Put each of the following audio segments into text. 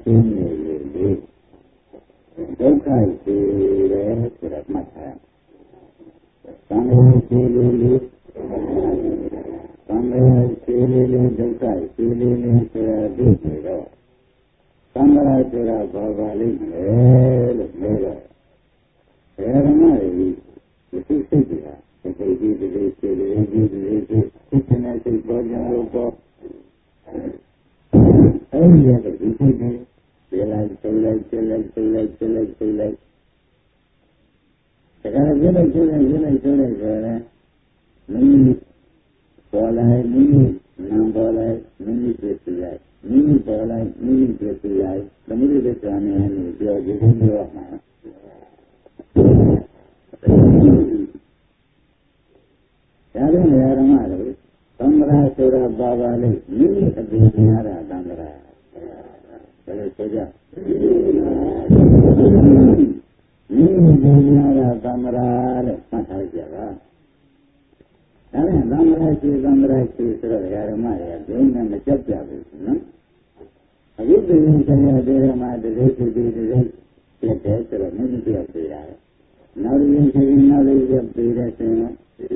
ရှင်းနေလေဒုက္ခရှိတယ်ဆိုတော့မှတ်ထားသံဃာရှိလေသံဃာရှိလေဒုက္ခရှိလေဆိုတာသိနေတော့သံဃာဆိုတာဘာပါလိမ့်မယ်လို့ပြောတော့ဘယ်ဓမ္မတွေဒီစိတ်တွေကစိတ်ကြီးတွေစိတ်ကြီးတွေစိတ်နဲ့စိတ်ပေါ်ကြလို့ပေါ့အဲ့ဒီရဲ့ဒီစိတ်တွေပြေးလိုက်ပြေးလိုက်ပြေးလိုက်ပြေးလိုက်ပြေးလိုက်ပြေးလိုက်ဒါကပြေးလိုက်ပြေးလိုက်ပြေးလိုက်ပြေးလိုက်ဆိုရင်မိမိပေါ်လိုက်မိမိနာမ်ပေါ်လိုက်မိမိပြေးလိုက်မိမိပေါ်လိုက်မိမိပြေးလိုက်သမုဒိသစ္စာနဲ့ပြောကြည့်လို့ရမှာဒါလည်းနေရာဓမ္မတွေသံဃာဆိုတာပါပါလိမ့်မိမိအပြင်များတာသံဃာဘယ်လိုဆိုကြမိမိအပြင်များတာသံဃာလို့မှတ်ထားကြပါဒါနဲ့သံဃာရှိဆိုတော့နေရာဓမ္မတွေကဘယ်နဲ့မကြက်ကြဘူးနော်အခုဒီဆရာတွေမှာတည်းတည်းပြည့်တယ်ဆိုတော့မိမိပြည့်သေးတာနောက်ရင်ချိန်နောက်လေးပြည့်တဲ့ဆိုရင်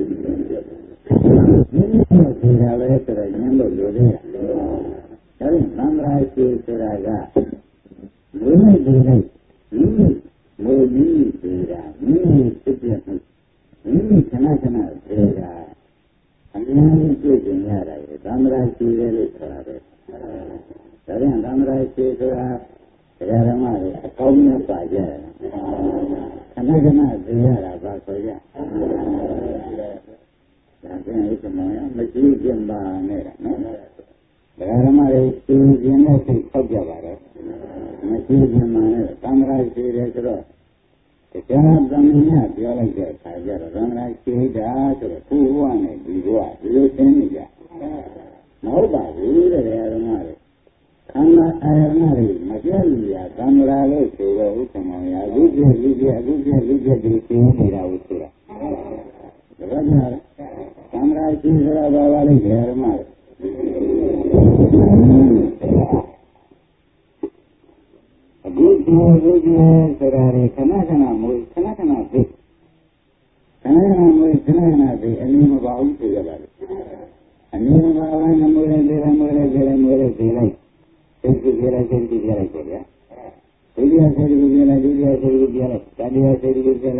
မိမိပြည့်တာပဲဆိုတော့ဉာဏ်လို့လိုသေးတာဒါရင်သံဃာရှိဆိုတာကဘုရားဒီနေ့မိမိမိုးကြီးနေတာမိမိဖြစ်ပြမှုမိမိခဏပြေတာအများကြီးတွေ့ကြရတာလေသံဃာရှိတယ်လို့ဆိုတာပဲဒါရင်သံဃာရှိဆိုတာတရားဓမ္မတွေအကောင်းနဲ့ပါကြတယ်ခဏသိရတာပါဆိုရဒါပြန်ဥစ္စာမရှိခြင်းပါနဲ့နော်တရားဓမ္မတွေသိခြင်းနဲ့သိပေါက်ကြပါတော့မရှိခြင်းပါနဲ့သံဃာရှိတယ်ဆိုတော့တရားသံဃာပြောလိုက်တဲ့အခါကျတော့သံဃာရှိတာဆိုတော့ဘုရားနဲ့ဒီဘဝဒီလိုသိနေကြမဟုတ်ပါဘူးတဲ့တရားဓမ္မတွေခန္ဓာအာရဏတွေမပြည့်ရသံဃာလို့ဆိုတော့ဥက္ကမောင်ရအခုပြည့်ဒီသိနေတာဟုတ်ဆိုတာဒါကလည်းသံဃာရှိဆိုတာဘာပါလဲဓမ္မတွေအခုဆိုတာတွေခဏမွေးခဏသိအနည်းမပါဘူးဆိုရပါလို့အနည်းမပါဘူးမွေးလိုက်သေးလိုက်သိလိုက်စိတ်ကူပြလိုက်ဆိုဗျာဒုတိယစိတ်ကူပြလိုက်တတိယစိတ်ကူပြလိုက်အဲ့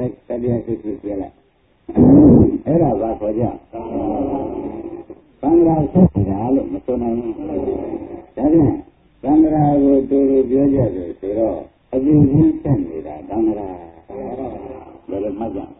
ဒါဘာခေါ်ကြသံဃာဆိုတာလို့မဆိုနိုင်ဘူးဒါဖြင့်သံဃာကိုတူပြောကြတယ်ဆိုတော့အပြင်ချင်းဆက်နေတာသံဃာဘယ်လိုမှတ်ကြ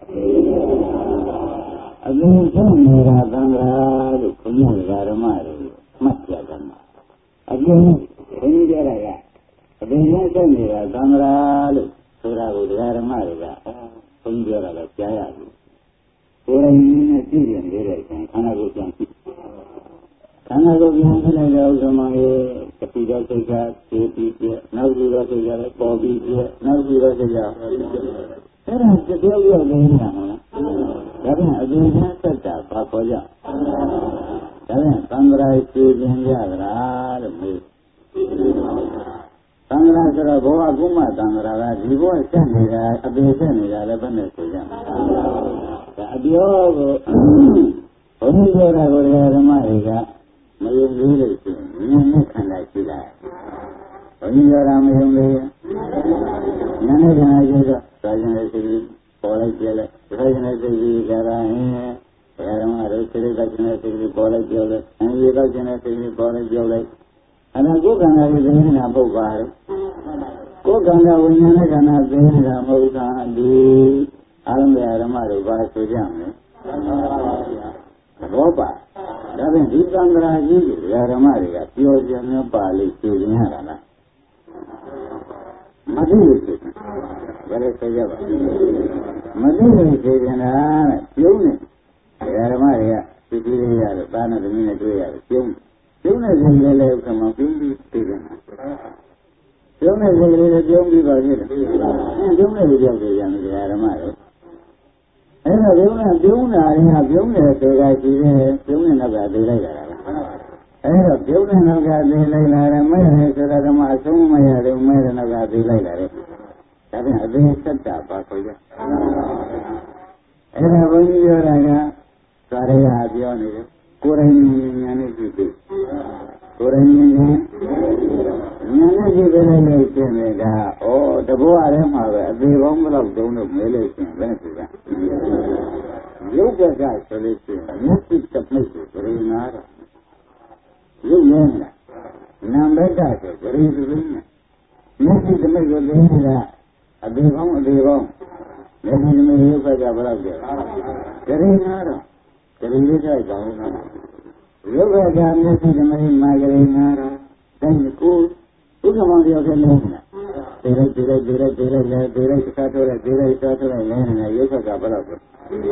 အပြင်ဆက်နေတာသံဃာလို့ခေါ်ကြဓမ္မတွေမှတ်ကြတယ်မှာအပြင်ဘယ်နည်းကြတာကအပြင်ဆက်နေတာသံဃာလို့ဆိုတာကိုဓမ္မတွေကဘုန်းကြီးပြောတာလည်းကြားရတယ်ကိုယ်တိုင်နဲ့ကြည့်ရင်လေးတဲ့အခါခန္ဓာကိုယ်ပြန်ကြည့်ခန္ဓာကိုယ်ပြန်ကြည့်လိုက်တော့ဓမ္မရဲ့တတိယစိတ်ကသိပြီးပြနောက်ဒီတော့စိတ်ကလည်းပေါ်ပြီးပြနောက်ဒီတော့စိတ်ကအဲ့ဒါကြောက်ရွံ့နေတာမလားဒါပြန်အပြင်ကဆက်တာဘာခေါ်ကြဒါပြန်သံဃာရှိခြင်းရတာလို့မေးသံဃာဆိုတော့ဘောကကုမသံဃာကဒီဘောဆက်နေတာအပြင်ဆက်နေတာလည်းဘယ်နဲ့ဆိုကြအပြောကိုဘုန်းကြီးပြောတာကိုဓမ္မတွေကမယုံသေးလို့ရှိရင်ဉာဏ်နဲ့ခန္ဓာရှိတာဘုန်းကြီးပြောတာမယုံသေးဘူးဉာဏ်နဲ့ခန္ဓာရှိတော့သာသနာ့ရှိပြီးပေါ်လိုက်ပြလိုက်သာသနာ့ရှိပြီးကြတာဟင်းဓမ္မတွေစိတ်သာသနာ့ရှိပြီးပေါ်လိုက်ပြောလိုက်အင်းဒီသာသနာ့ရှိပြီးပေါ်လိုက်ပြောလိုက်အဲ့ဒါကိုယ်ခန္ဓာကိုသိနေတာပုတ်ပါတယ်ကိုယ်ခန္ဓာဝိညာဉ်နဲ့ခန္ဓာသိနေတာမဟုတ်တာဒီအာရမဓမ္မတွေပါဆိုကြမယ်သဘောပါဒါဖြင့်ဒီသံဃာကြီးကိုဓမ္မတွေကပြောကြမျိုးပါလိမ့်သိရင်ရတာလားမသိဘူးဆိုဘယ်လိုဆိုကြပါမသိဘူးဆိုရင်လည်းပြုံးနေဓမ္မတွေကသိသေးရတော့တာနဲ့သမီးနဲ့တွေ့ရတယ်ပြုံးတဲ့စိတ်လေးလည်းဥက္ကမပြုံးပြီးသိတယ်ပြုံးတဲ့စိတ်လေးလည်းပြုံးပြီးပါသေးတယ်ပြုံးတဲ့လူကြောက်ကြရတယ်ဓမ္မတွေအဲ့တော့ပြုံးတာတွေကပြုံးတယ်ဆိုတာရှိတယ်ပြုံးတဲ့နောက်ကသိလိုက်တာလားပြုံးတဲ့နောက်ကသေးလိုက်လာတယ်မဲ့တယ်ဆိုတော့ဓမ္မအဆုံးမရတယ်မဲ့တဲ့နောက်ကသေးလိုက်လာတယ်ဒါပြန်အသေးဆက်တာပါဆိုကြအဲ့ဒါဘုန်းကြီးပြောတာကသာရယပြောနေတယ်ကိုယ်တိုင်ဉာဏ်နဲ့ကြည့်ပြီးကိုယ်တိုင်ဉာဏ်နဲ့ကြည့်ပြီးလိုက်လို့ရှင်းတယ်ဒါတဘောအထဲမှာပဲအသေးပေါင်းဘယ်လောက်တုံးလို့မဲလို့ရှင်းဘယ်နဲ့ဆိုကြရုပ်ကဆိုလို့ရှိရင်မျက်စိတစ်မိတ်ကိုဂရိနာတော့ရုပ်နဲ့နာမ်ဘက်ကဆိုဂရိသင်းနဲ့မျက်စိတစ်မိတ်ကိုသိနေတာအသေးပေါင်းမျက်စိတစ်မိတ်ရုပ်ကဘယ်လောက်ကျဂရိနာတော့ဂရိလေးထိုက်ကောင်းလားရုပ်ကမျက်စိတစ်မိတ်မှာဂရိနာတော့တိုင်းကိုဥက္ကမောင်တယောက်တည်းလုံးနေတာဒီလိုက်တစ်ခါထိုးလိုက်စားထိုးလိုက်လဲနေရုပ်ကဘယ်လောက်ကျ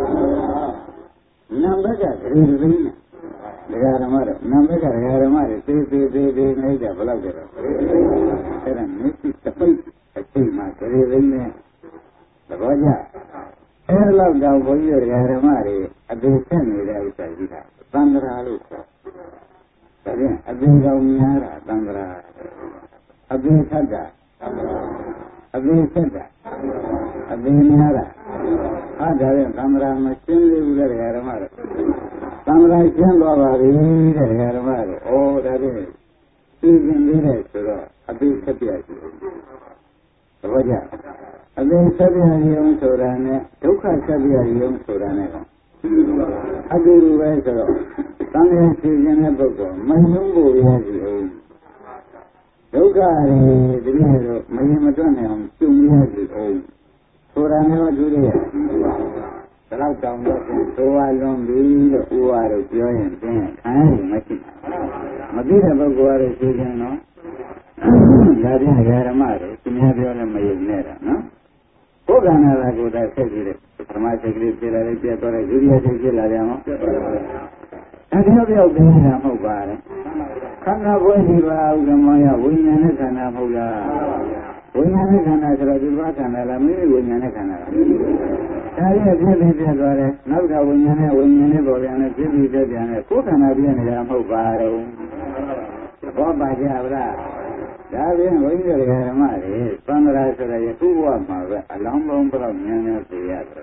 နံဘက်ကဂရိသင်းနဲ့ဒကာဓမ္မတော့နံဘက်ကဒကာဓမ္မတွေသေးနေတာဘယ်လောက်ကျတော့အဲ့ဒါမျက်စိတစ်ပိတ်အချိန်မှာဂရိသင်းနဲ့သဘောကျအဲ့လောက်တော့ဘုန်းကြီးဒကာဓမ္မတွေအသေးဆက်နေတဲ့ဥစ္စာကြီးတာသံဃာလို့ခေါ်ဒါဖြင့်အသေးကောင်များတာသံဃာအသေးဆက်တာအသေးဆက်တာအသေးများတာဒါဖြင့်သံဃာမရှင်းသေးဘူးလေဒကာဓမ္မတို့သံဃာရှင်းသွားပါပြီတဲ့ဒကာဓမ္မတို့ဒါဖြင့်သိကျင်သေးတယ်ဆိုတော့အသေးဆက်ပြရှိတယ်သဘောကျအသေးဆက်ပြရုံဆိုတာနဲ့ဒုက္ခဆက်ပြရုံဆိုတာနဲ့အတူတူပဲဆိုတော့သံဃာသိကျင်တဲ့ပုဂ္ဂိုလ်မယုံဖို့ရရှိအောင်ဒုက္ခတွေတကယ်တော့မရင်မတွက်နိုင်အောင်ကျုံရရှိအောင်ဆိုတာနဲ့တူတယ်ဘယ်တော့တောင်တော့သိုးဝါလွန်ပြီလို့ဥပါတို့ပြောရင်ဖြင့်ခံရရင်မရှိဘူးမသိတဲ့ပုဂ္ဂိုလ်ကတော့သိခြင်းနော်ဒါဖြင့်ဓမ္မတွေသူများပြောလည်းမယုံနဲ့တာနော်ဘုရားနာလာကိုယ်တိုင်ဆက်ကြည့်တဲ့ပထမစိတ်ကလေးပြလာလိုက်ပြတော့ဒုတိယစိတ်ပြလာတယ်နော်ဒါပြောသိနေတာမဟုတ်ပါနဲ့ခန္ဓာပွဲဒီပါဥက္ကမောယဝိညာဉ်နဲ့ခန္ဓာမဟုတ်လားဝိညာဉ်နဲ့ခန္ဓာဆိုတော့ဒီဘာခန္ဓာလားမိမိဝိညာဉ်နဲ့ခန္ဓာလားဒါရဲ့ဖြစ်သွားတယ်နောက်တော့ဝိညာဉ်နဲ့ပေါ်ပြန်တယ်ဖြစ်ပြီးပြန်တယ်ကိုယ်ခန္ဓာပြနေတာမဟုတ်ပါတော့ဘောပါကြဗလားဒါပြင်ဘုန်းကြီးတွေဓမ္မတွေသံဃာဆိုတဲ့ယခုဘဝမှာပဲအလောင်းပေါင်းဘယ်လောက်များများသိရတယ်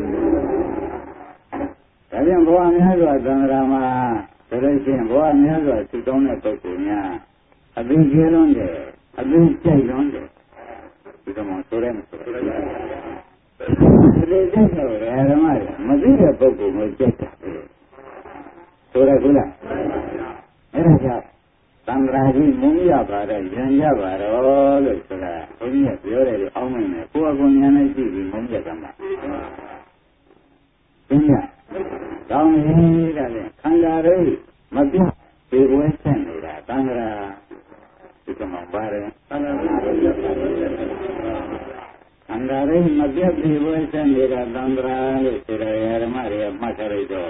ဒါပြင်ဘဝများစွာသံဃာမှာဆိုလို့ရှိရင်ဘဝများစွာသူတောင်းတဲ့ပုဂ္ဂိုလ်များအသိကျလွန်းတယ်အသိကြိုက်လွန်းတယ်ဒီကောင်ဆိုရဲမဆိုရဲဒီကြိုက်တော့ဓမ္မတွေမသိတဲ့ပုဂ္ဂိုလ်ကိုကြိုက်တာဆိုရခုလားအဲ့ဒါကြောင့်သံဃာကြီးမုန်းရပါတယ်ဉာဏ်ရပါတော့လို့ဆိုတာဘုန်းကြီးကပြောတယ်လို့အောင်းမင်းနဲ့ကိုယ်ကဉာဏ်နဲ့ကြည့်ပြီးမုန်းကြတာမှာသိညကောင်းပြီဒါနဲ့ခန္ဓာရိမပြတ်ဒီဝဲဆက်နေတာသံဃာဒီကမှာပါတယ်ခန္ဓာရိမပြတ်ဒီဝဲဆက်နေတာသံဃာလို့ဆိုရဓမ္မတွေကမှတ်ထားလိုက်တော့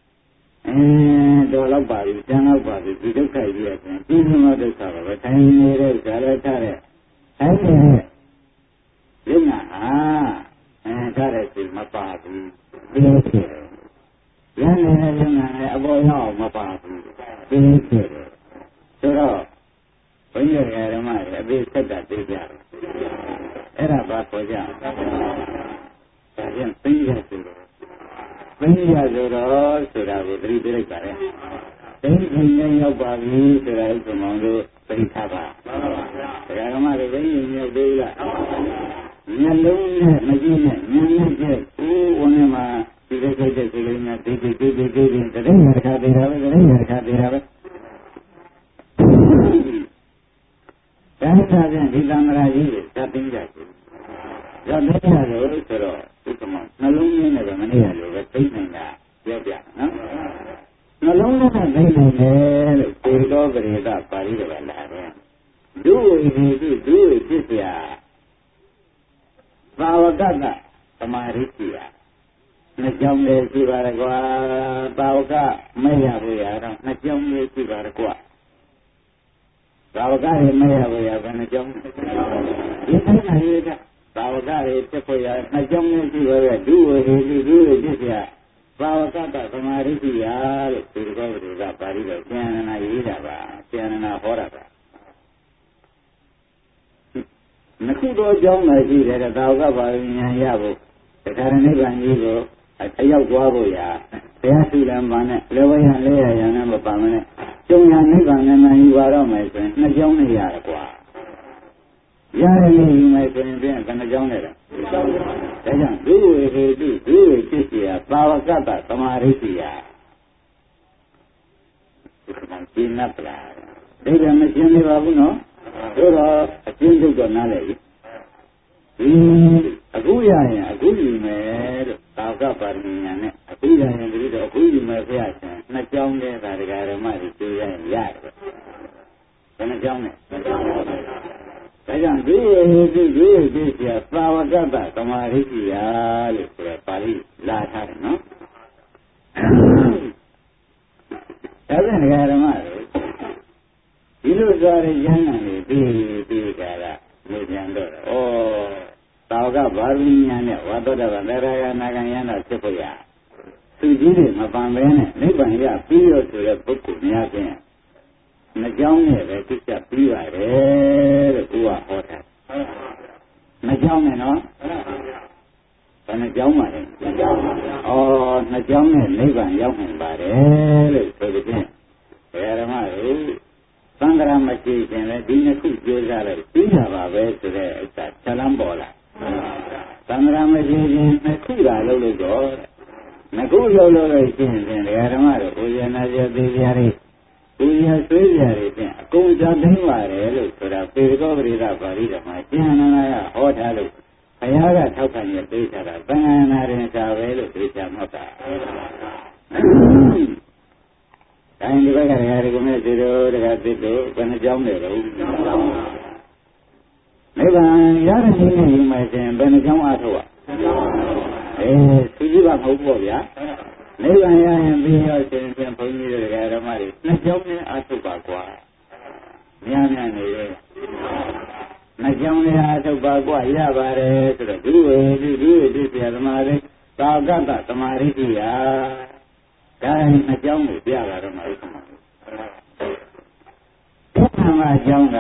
တော်တော့ပါပြီကျန်တော့ပါပြီဒီဒုက္ခကြီးရပြန်ပြီးမှဒုက္ခပါပဲထိုင်နေတဲ့ဇာရထားတဲ့ထိုင်နေတဲ့ယုံနာထားတဲ့စိတ်မပါဘူးပြီးဖြစ်တယ်ရနေတဲ့ယုံနာနဲ့အပေါ်ရောက်မပါဘူးပြီးဖြစ်တယ်ဆိုတော့ဘုန်းကြီးဓမ္မတွေအသေးဆက်တာသိကြတယ်အဲ့ဒါဘာခေါ်ကြဒါပြန်သိရဆိုတော့သိရဆိုတော့ဆိုတာကိုသတိပေးလိုက်ပါလေသိရင်ရောက်ပါပြီဆိုတာဥက္ကမောင်တို့သိထားပါဓမ္မတွေသိရင်ရောက်သေးလားမျက်လုံးနဲ့မကြည့်နဲ့ဉာဏ်နဲ့ကြည့်ဝင်နေမှာဒီလိုကြိုက်တဲ့စိတ်လေးနဲ့ဒီတတိယတစ်ခါသေးတာပဲဒါမှသာပြန်ဒီသံဃာကြီးကိုသတ်သိကြတယ်သတ်သိကြတယ်ဆိုတော့ဥက္ကမောင်နှလုံးရင်းနဲ့ပဲမနေရလို့ပဲသိနေတာပြောပြနော်နှလုံးနဲ့သိနေတယ်လို့ပေတော်ပရိသပါဠိတော်ကလာတယ်ဒုဝိဟိတုဒုဝိဖြစ်เสียဘာဝကတသမာဓိရှိတာနှစ်ကြောင်းလေးရှိပါရကွာဘာဝကမရဘူးရတော့နှစ်ကြောင်းလေးရှိပါရကွာဘာဝကတွေမရဘူးရဘယ်နှကြောင်းဒီတိုင်းနိုင်ရတာဘာဝကတွေဖြစ်ဖို့ရနှစ်ကြောင်းလေးရှိပါရဒုဝိဟိတုဒုဝိဖြစ်เสียဘာဝကတသမာရိတိယလို့ဒီကောပရိသပါဠိတော်ကျန်နာရေးတာပါကျန်နာဟောတာပါနှစ်ခုတော့အကြောင်းလည်းရှိတယ်သာဝကပါဠိဉာဏ်ရဖို့တခါရနိဗ္ဗာန်ကြီးကိုအရောက်သွားဖို့ရာဘုရားရှိလမ်းပါနဲ့လေဝယံလေးရရနဲ့မပါမနဲ့ကျုံရနိဗ္ဗာန်နဲ့မှယူပါတော့မယ်ဆိုရင်နှစ်ကြောင်းနဲ့ရတယ်ကွာရတယ်လို့ယူမယ်ဆိုရင်ပြန်ဘယ်နှကြောင်းနဲ့လဲဒါကြောင့်ဒုဝေဟေတုဒုဝေဖြစ်เสียပါဝကတ္တသမာဓိစီယဒီကံရှင်းတ်လားဒီကမရှင်းနေပါဘူးနော်တို့တော့အကျဉ်းချုပ်တော့နားလေပြီအခုရရင်အခုယူမယ်လို့သာဝကပါဠိဉာဏ်နဲ့အခုရရင်ဒီတော့အခုယူမယ်ဖျားရှင်နှစ်ကြောင်းနဲ့သာဒကာဓမ္မတွေကျိုးရရင်ရတယ်ဘယ်နှကြောင်းနဲ့ဒါကြောင့်ဒုဝေဟိတုဒုဝေသိเสียသာဝကတ္တသမာဓိစီယလို့ဆိုတော့ပါဠိလာထားတယ်နော်ဒါဖြင့်ဒကာဓမ္မတွေဒီလိုဆိုရရဟန်းတွေပြီးကြတာနေပြန်တော့သာဝကပါဠိဉာဏ်နဲ့ဝါသောတပန်သရဂနာဂံယန္တာဖြစ်ဖို့ရသူကြီးတွေမပန်ပဲနဲ့နိဗ္ဗာန်ရပြီးရဆိုတဲ့ပုဂ္ဂိုလ်များဖြင့်နှစ်ကြောင်းနဲ့ပဲသိချပြီးပါတယ်လို့သူကဟောတာနှစ်ကြောင်းနဲ့နော်ဘယ်နှစ်ကြောင်းပါလဲနှစ်ကြောင်းပါနှစ်ကြောင်းနဲ့နိဗ္ဗာန်ရောက်နိုင်ပါတယ်လို့ဆိုတဲ့ဖြင့်ဘယ်ဓမ္မတွေသံဃာမရှိခြင်းလည်းဒီနှစ်ခုကြိုးစားလိုက်ပြီးကြပါပဲဆိုတဲ့ဥစ္စာဇလံပေါ်လာသံဃာမရှိခြင်းနှစ်ခုသာလုပ်လို့တော့နှစ်ခုလုပ်လို့ရှိရင်ဓမ္မတွေဘုရားနာကျသေးကြရည်ဘုရားဆွေးကြရည်ဖြင့်အကုန်ကြသိမ်းပါတယ်လို့ဆိုတာပေကောပရိသပါဠိတော်မှာကျန်နာရဟောထားလို့ဘုရားကထောက်ခံရပေးထားတာသံဃာနာရင်သာပဲလို့သိချမှတ်တာတိုင်းဒီဘက်ကဓမ္မတွေတို့တကသစ်တို့ဘယ်နှကြောင်းလဲတော့နိဗ္ဗာန်ရတဲ့နည်းနဲ့ယူမယ်ဆိုရင်ဘယ်နှကြောင်းအားထုတ်ရသူကြီးကမဟုတ်ပေါ့ဗျာနိဗ္ဗာန်ရရင်ပြီးတော့ရှင်ပြန်ဘုန်းကြီးတို့ဓမ္မတွေနှစ်ကြောင်းနဲ့အားထုတ်ပါကွာများများနေတယ်နှစ်ကြောင်းနဲ့အားထုတ်ပါကွာရပါတယ်ဆိုတော့ဒုဝေဒီဆရာသမားတွေသာဂတသမာဓိတိယဒါနှစ်ကြောင်းကိုပြတာတော့မဟုတ်ဘူးဘုရားအကြောင်းက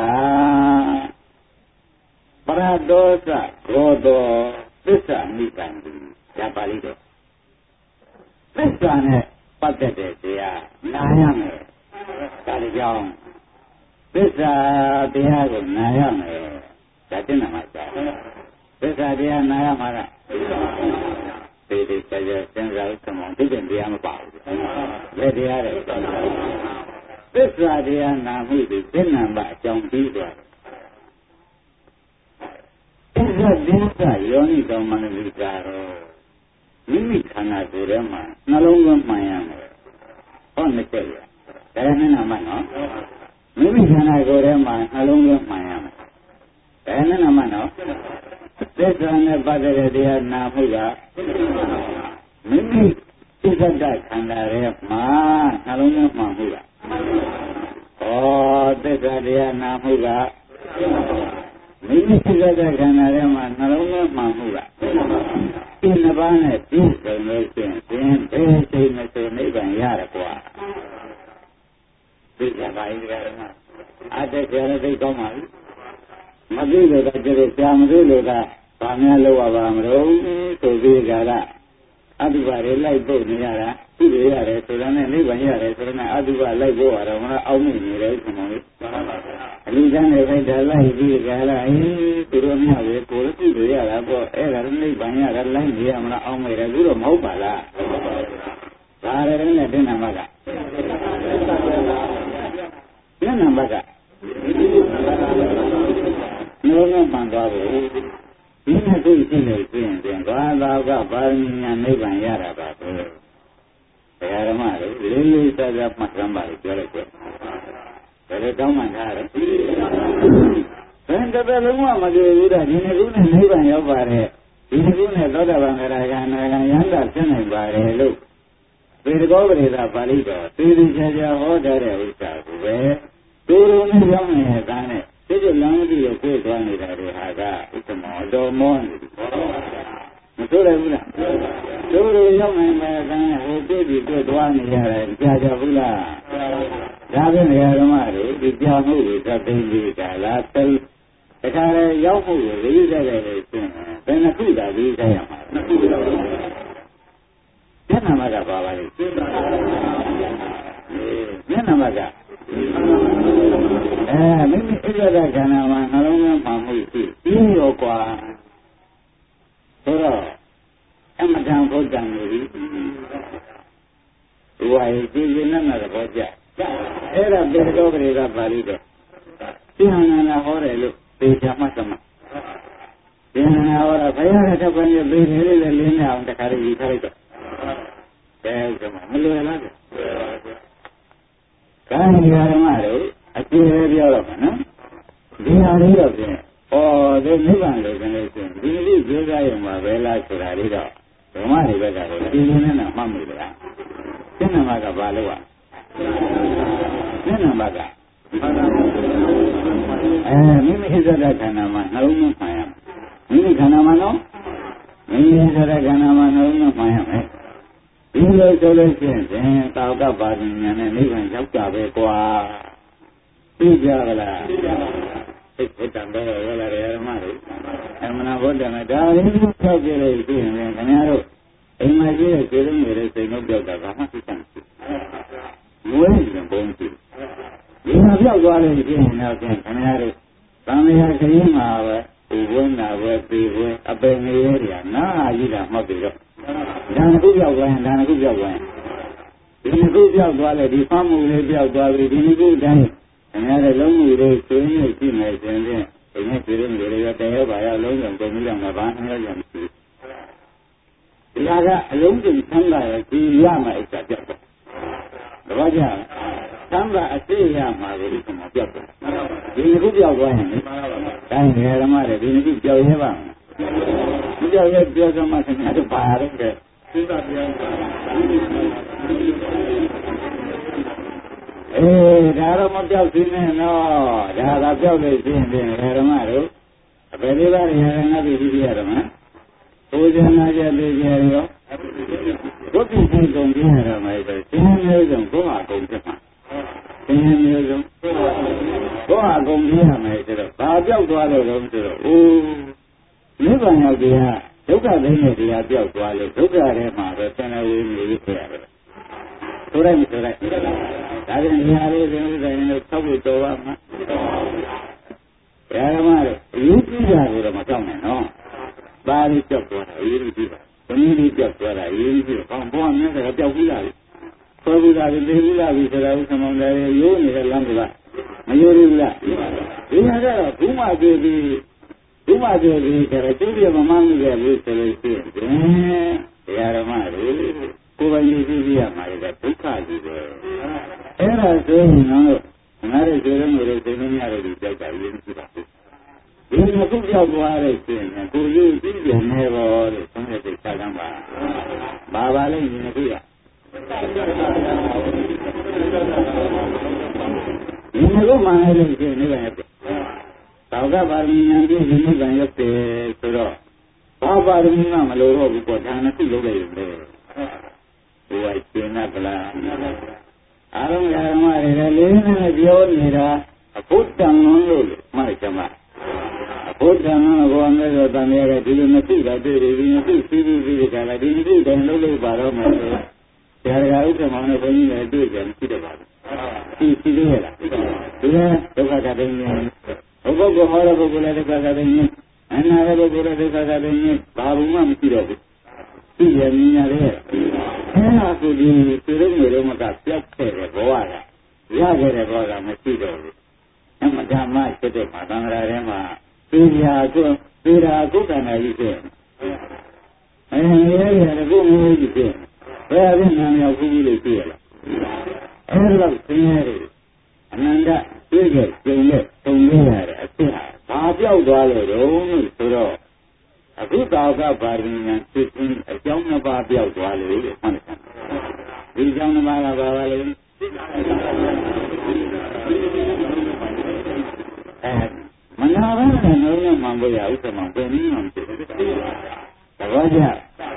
ပရဒောသဂောတောသစ္စာနိဗ္ဗာန်ဒါပါဠိတော်သစ္စာနဲ့ပတ်သက်တဲ့တရားနာရမယ်ဒါကြောင့်သစ္စာတရားကိုနာရမယ်ဒါတင်နာမှာကြာသစ္စာတရားနာရမှာကသေသေးချာချာစဉ်းစားသမုံသိတဲ့တရားမပါဘူးဘယ်တရားလဲသစ္စာတရားနာမှုဒီသင်္နံပါအကြောင်းပြီးသွားတယ်သစ္စာယောနိတော်မနတိကာရောမိမိခန္ဓာကိုယ်ထဲမှာနှလုံးသွင်းမှန်ရမယ်ဟောနှစ်ချက်ရဒါနဲ့နာမှနော်မိမိခန္ဓာကိုယ်ထဲမှာနှလုံးသွင်းမှန်ရမယ်ဒါနဲ့နာမှနော်သစ္စာနဲ့ပတ်သက်တဲ့တရားနာမှုကမိမိစိတ်ဓာတ်ခန္ဓာထဲမှာနှလုံးသွင်းမှန်မှုကသစ္စာတရားနာမှုကမိမိစိတ်ဓာတ်ခန္ဓာထဲမှာနှလုံးသွင်းမှန်မှုကဒီနှစ်ပါးနဲ့ပြည့်စုံလို့ရှိရင်ဘယ်ချိန်မှဆိုနိဗ္ဗာန်ရတယ်ကွာသိကြပါရဲ့ဓမ္မအတ္တကျရသိကောင်းပါပြီမသိလို့ကကျတော့ဆရာမသိလို့ကဘာများလောက်ရပါမလို့ဆိုပြီးကြတာအတုပါတွေလိုက်ဖို့နေရတာသူတွေရတယ်ဆိုတော့နဲ့နိဗ္ဗာန်ရတယ်ဆိုတော့နဲ့အတုပါလိုက်ဖို့ရတော့မလားအောက်နေနေတယ်ဆိုမှလေအလူတန်းတွေလိုက်တာလိုက်ပြီးကြတာသူတို့မြတ်ပဲကိုယ်သူတွေရတာပေါ့အဲ့ဒါနိဗ္ဗာန်ရတာလိုက်နေရမလားအောက်နေတယ်သူတို့မဟုတ်ပါလားဒါရတယ်နဲ့တင်နာမကတင်နာမကလုံးလုံးပန်သွားဖို့ဒီနှစ်ခုရှိနေပြင်ဘာသာကပါရမီညာနိဗ္ဗာန်ရတာပါပဲဘုရားဓမ္မတွေလေးလေးစားစားမှတ်ရမှာပြောလိုက်တယ်ဘယ်လိုတောင်းမှန်ထားရလဲဘယ်တစ်ပတ်လုံးမကြည့်ဘူးတဲ့ဒီနှစ်ခုနဲ့နိဗ္ဗာန်ရောက်ပါတယ်ဒီနှစ်ခုနဲ့သောတာပန်ကရာဂနာဂံယန္တာဖြစ်နိုင်ပါတယ်လို့ပေတကောပရိသပါဠိတော်သေသေးချာချာဟောထားတဲ့ဥစ္စာကိုပဲသူတို့နဲ့ရောက်နေတဲ့သားနဲ့ဒီလိုလမ်းကြီးကိုကိုယ်သွားနေတာတွေဟာကဥက္ကမောတော်မောနေမဆိုးတယ်ဘူးလားတို့ရောက်နိုင်မယ်ကံဟိုတွေ့ပြီးတွေ့သွားနေရတယ်ကြားကြဘူးလားဒါဖြင့်ဓမ္မတို့ဒီကြောင်မှုတွေသတ်သိမ်းပြီးဒါလားသိတခါလေရောက်မှုကိုလေးစားတယ်လို့ဆိုရင်ဘယ်နှခုသာလေးစားရမှာနှစ်ခုတော့မျက်နှာမှာကပါပါလေမျက်နှာမှာကမိမိဣဇဒခန္ဓာမှာနှလုံးသွင်းမှမှုရှိပြီးရောกว่าဆိုတော့အမတန်ဘုဒ္ဓံလို့ဒီဝါရီဒီနေ့နဲ့တော့ကြအဲ့ဒါဘေတော်ကလေးကပါဠိတော်သင်္ဟနာဟောတယ်လို့ပေချာမှသမသင်္ဟနာဟောတာဘုရားကတပည့်ရဲ့ဘေတယ်လေးလင်းနေအောင်တခါလေးယူထားလိုက်တော့ကဲဥစ္စာမလွယ်လားကာယဓမ္မတို့အကျေပြောတော့မှာနော်ဒီဟာလေးတော့ဖြင့်ဒီနိဗ္ဗာန်လို့ဆိုလို့ရှိရင်ဒီလိုကြိုးစားရုံမှာပဲလားဆိုတာလေးတော့ဓမ္မတွေဘက်ကတော့ဒီလိုနဲ့တော့မှတ်မိတယ်လားသင်္နမကဘာလို့อ่ะသင်္နမကမိမိဣဇဒခန္ဓာမှာနှလုံးသွင်းမှန်ရမယ်မိမိခန္ဓာမှာနော်မိမိဣဇဒခန္ဓာမှာနှလုံးသွင်းမှန်ရမယ်ဒီလိုဆိုလို့ရှိရင်သာဝကပါဠိဉာဏ်နဲ့နိဗ္ဗာန်ရောက်ကြပဲကွာသိကြပါလားသိပါပါဘုဒ္ဓံတော့ရလာတယ်ဓမ္မတွေအမှန်ဘုဒ္ဓံကဒါလေးဆောက်ကြလို့ရှိရင်ခင်ဗျားတို့အိမ်မှာရှိတဲ့ခြေလုံးတွေစိတ်နှုတ်ပြောက်တာဘာမှသိချင်ဘူးမွေးရင်ပုံကြည့်ဒီမှာပြောက်သွားလို့ရှိရင်တော့ခင်ဗျားတို့သံဃာခရီးမှာပဲဒီဝိနာပဲဒီဝိအပင်ငရေတွေနာကြီးတာမှတ်ပြီးတော့ဒါနကုပြောက်သွားရင်ဒါနကုပြောက်သွားရင်ဒီနကုပြောက်သွားလေဒီဖမ်းမှုလေးပြောက်သွားပြီဒီနကုတိုင်းခင်ဗျားတို့လုံးမှုတွေဆွေးနွေးကြည့်မယ်ဆိုရင်ဒီနေ့ဒီလိုမျိုးတွေတည်းပါရလုံးစုံကုန်ပြီးတော့ငါဘာမှမရဘူးဒီကအလုံးစုံဆန်းတာရဲ့ဒီရမှာအစ်တာပြောက်တယ်တပည့်ကြဆန်းတာအစ်ရမှာကိုဒီမှာပြောက်တယ်ဒီနကုပြောက်သွားရင်တိုင်းဓမ္မတွေဒီနကုပြောက်ရဲပါမပြောက်ရဲပြောကြမှာခင်ဗျားတို့ပါရတယ်တဲ့သိတာပြောင်းဒါတော့မပြောက်သေးနဲ့နော်ဒါကပြောက်လို့ရှိရင်ဓမ္မတို့အပေလေးပါးရဟန်းငါပြီးပြီးရတော့မှာဘုရားနာကြသေးကြရောဘုရားရှင်ကုန်ပြရတော့မှာပဲသင်္မျိုးစုံဘုရားကုန်ဖြစ်မှာသင်္မျိုးစုံဘုရားကုန်ပြရမယ်ဆိုတော့ဘာပြောက်သွားလို့လဲဆိုတော့နိဗ္ဗာန်ရောက်တရားဒုက္ခသိတဲ့တရားပြောက်သွားလို့ဒုက္ခထဲမှာပဲဆင်းရဲဝေးနေရခဲ့ရတယ်ဆိုလိုက်ဆိုလိုက်ဒါကြောင့်နေရာလေးစဉ်းစားရင်တော့ဆောက်လို့တော်ပါမှာဓမ္မတို့အရေးကြီးတာကိုတော့မကြောက်နဲ့နော်ပါဠိပြောက်သွားတာအရေးကြီးတာဘုန်းကြီးပြောက်သွားတာအရေးကြီးတယ်ဘောင်းဘောင်းမြတ်ကပြောက်ပြီးလာပြီဆောပြီးလာပြီသိပြီးလာပြီဆိုတာဥစ္စာမောင်တယ်ရိုးနေတဲ့လမ်းကမရိုးဘူးလားဒီမှာကတော့ဘုမကျေပြီးဘုမကျေပြီးကြတယ်သူပြမမှန်းမိခဲ့ဘူးဆိုလို့ရှိရင်ဓမ္မတို့ကိုယ်ပိုင်ရည်ကြီးရမှာလည်းဒုက္ခကြီးပဲအဲ့ဒါဆိုရင်တော့ငါတို့ကျေလုံးတွေသိနေရတယ်ဒီကြောက်တာရင်းကြည့်ပါဦးဒီမှာခုပြောက်သွားတဲ့ရှင်ကိုယ်ကြီးကြည့်ကြနေပေါ်လို့ဆုံးဖြတ်ချက်ချမ်းပါဘာလဲညီမတို့ရဒီမှာကမှလည်းရှင်နေပါရဲ့သောကပါရမီဉာဏ်ပြည့်ဒီနိဗ္ဗာန်ရောက်တယ်ဆိုတော့ဘာပါရမီမှမလိုတော့ဘူးပေါ့ဒါနဲ့ခုလုပ်လိုက်ရင်လေဘုရားရှင်နာပလားအာရုံဓမ္မတွေလည်းလေးနဲ့ပြောနေတာအဘုဒ္ဓံလို့မှတ်ကြမှာအဘုဒ္ဓံဘောအမေသောတန်မြဲကဒီလိုနှစ်ခုတော့တွေ့တယ်ဒီနှစ်ခုစီးပြီးကြတာဒီနှစ်ခုတည်းလုံးလို့ပါတော့မယ်ဆရာကဥက္ကမောင်နဲ့ဘုန်းကြီးလည်းတွေ့ကြမရှိတော့ပါဘူးစီးသေးရလားဒီကဒုက္ခကတည်းကဘုဂုဟောတဲ့ပုဂ္ဂိုလ်လည်းဒုက္ခကတည်းကအနာတဲ့ပုဂ္ဂိုလ်လည်းဒုက္ခကတည်းဘာဘူးမှမရှိတော့ဘူးသိရမြင်ရတယ်အဲ့ဒါဆိုဒီသူတို့မျိုးတို့မကပြောက်ခဲ့တဲ့ဘဝကရခဲ့တဲ့ဘဝကမရှိတော့ဘူးအမှန်ဓမ္မဖြစ်တဲ့မှာသံဃာထဲမှာသေရာကိုသေရာကိုကံနာကြီးဖြစ်ရတယ်ကိုမျိုးကြီးဖြစ်ဘယ်အဖြစ်နာမည်ခုကြီးလို့သိရလားအဲ့ဒါဆင်းရဲတယ်အနန္တတွေ့ခဲ့ကျုံနဲ့တုံနေရတဲ့အဖြစ်ဟာဘာပြောက်သွားလို့တော့ဆိုတော့အခုသာကပါရမီဉာဏ်သိခြင်းအကြောင်းနှစ်ပါးပြောက်သွားလို့မှတ်တယ်ဒီအကြောင်းနှစ်ပါးကဘာပါလဲမနာဘဲနဲ့လုံးဝမှန်ဖို့ရဥစ္စာမှပင်ပြီးမှဖြစ်တယ်တဘောကြ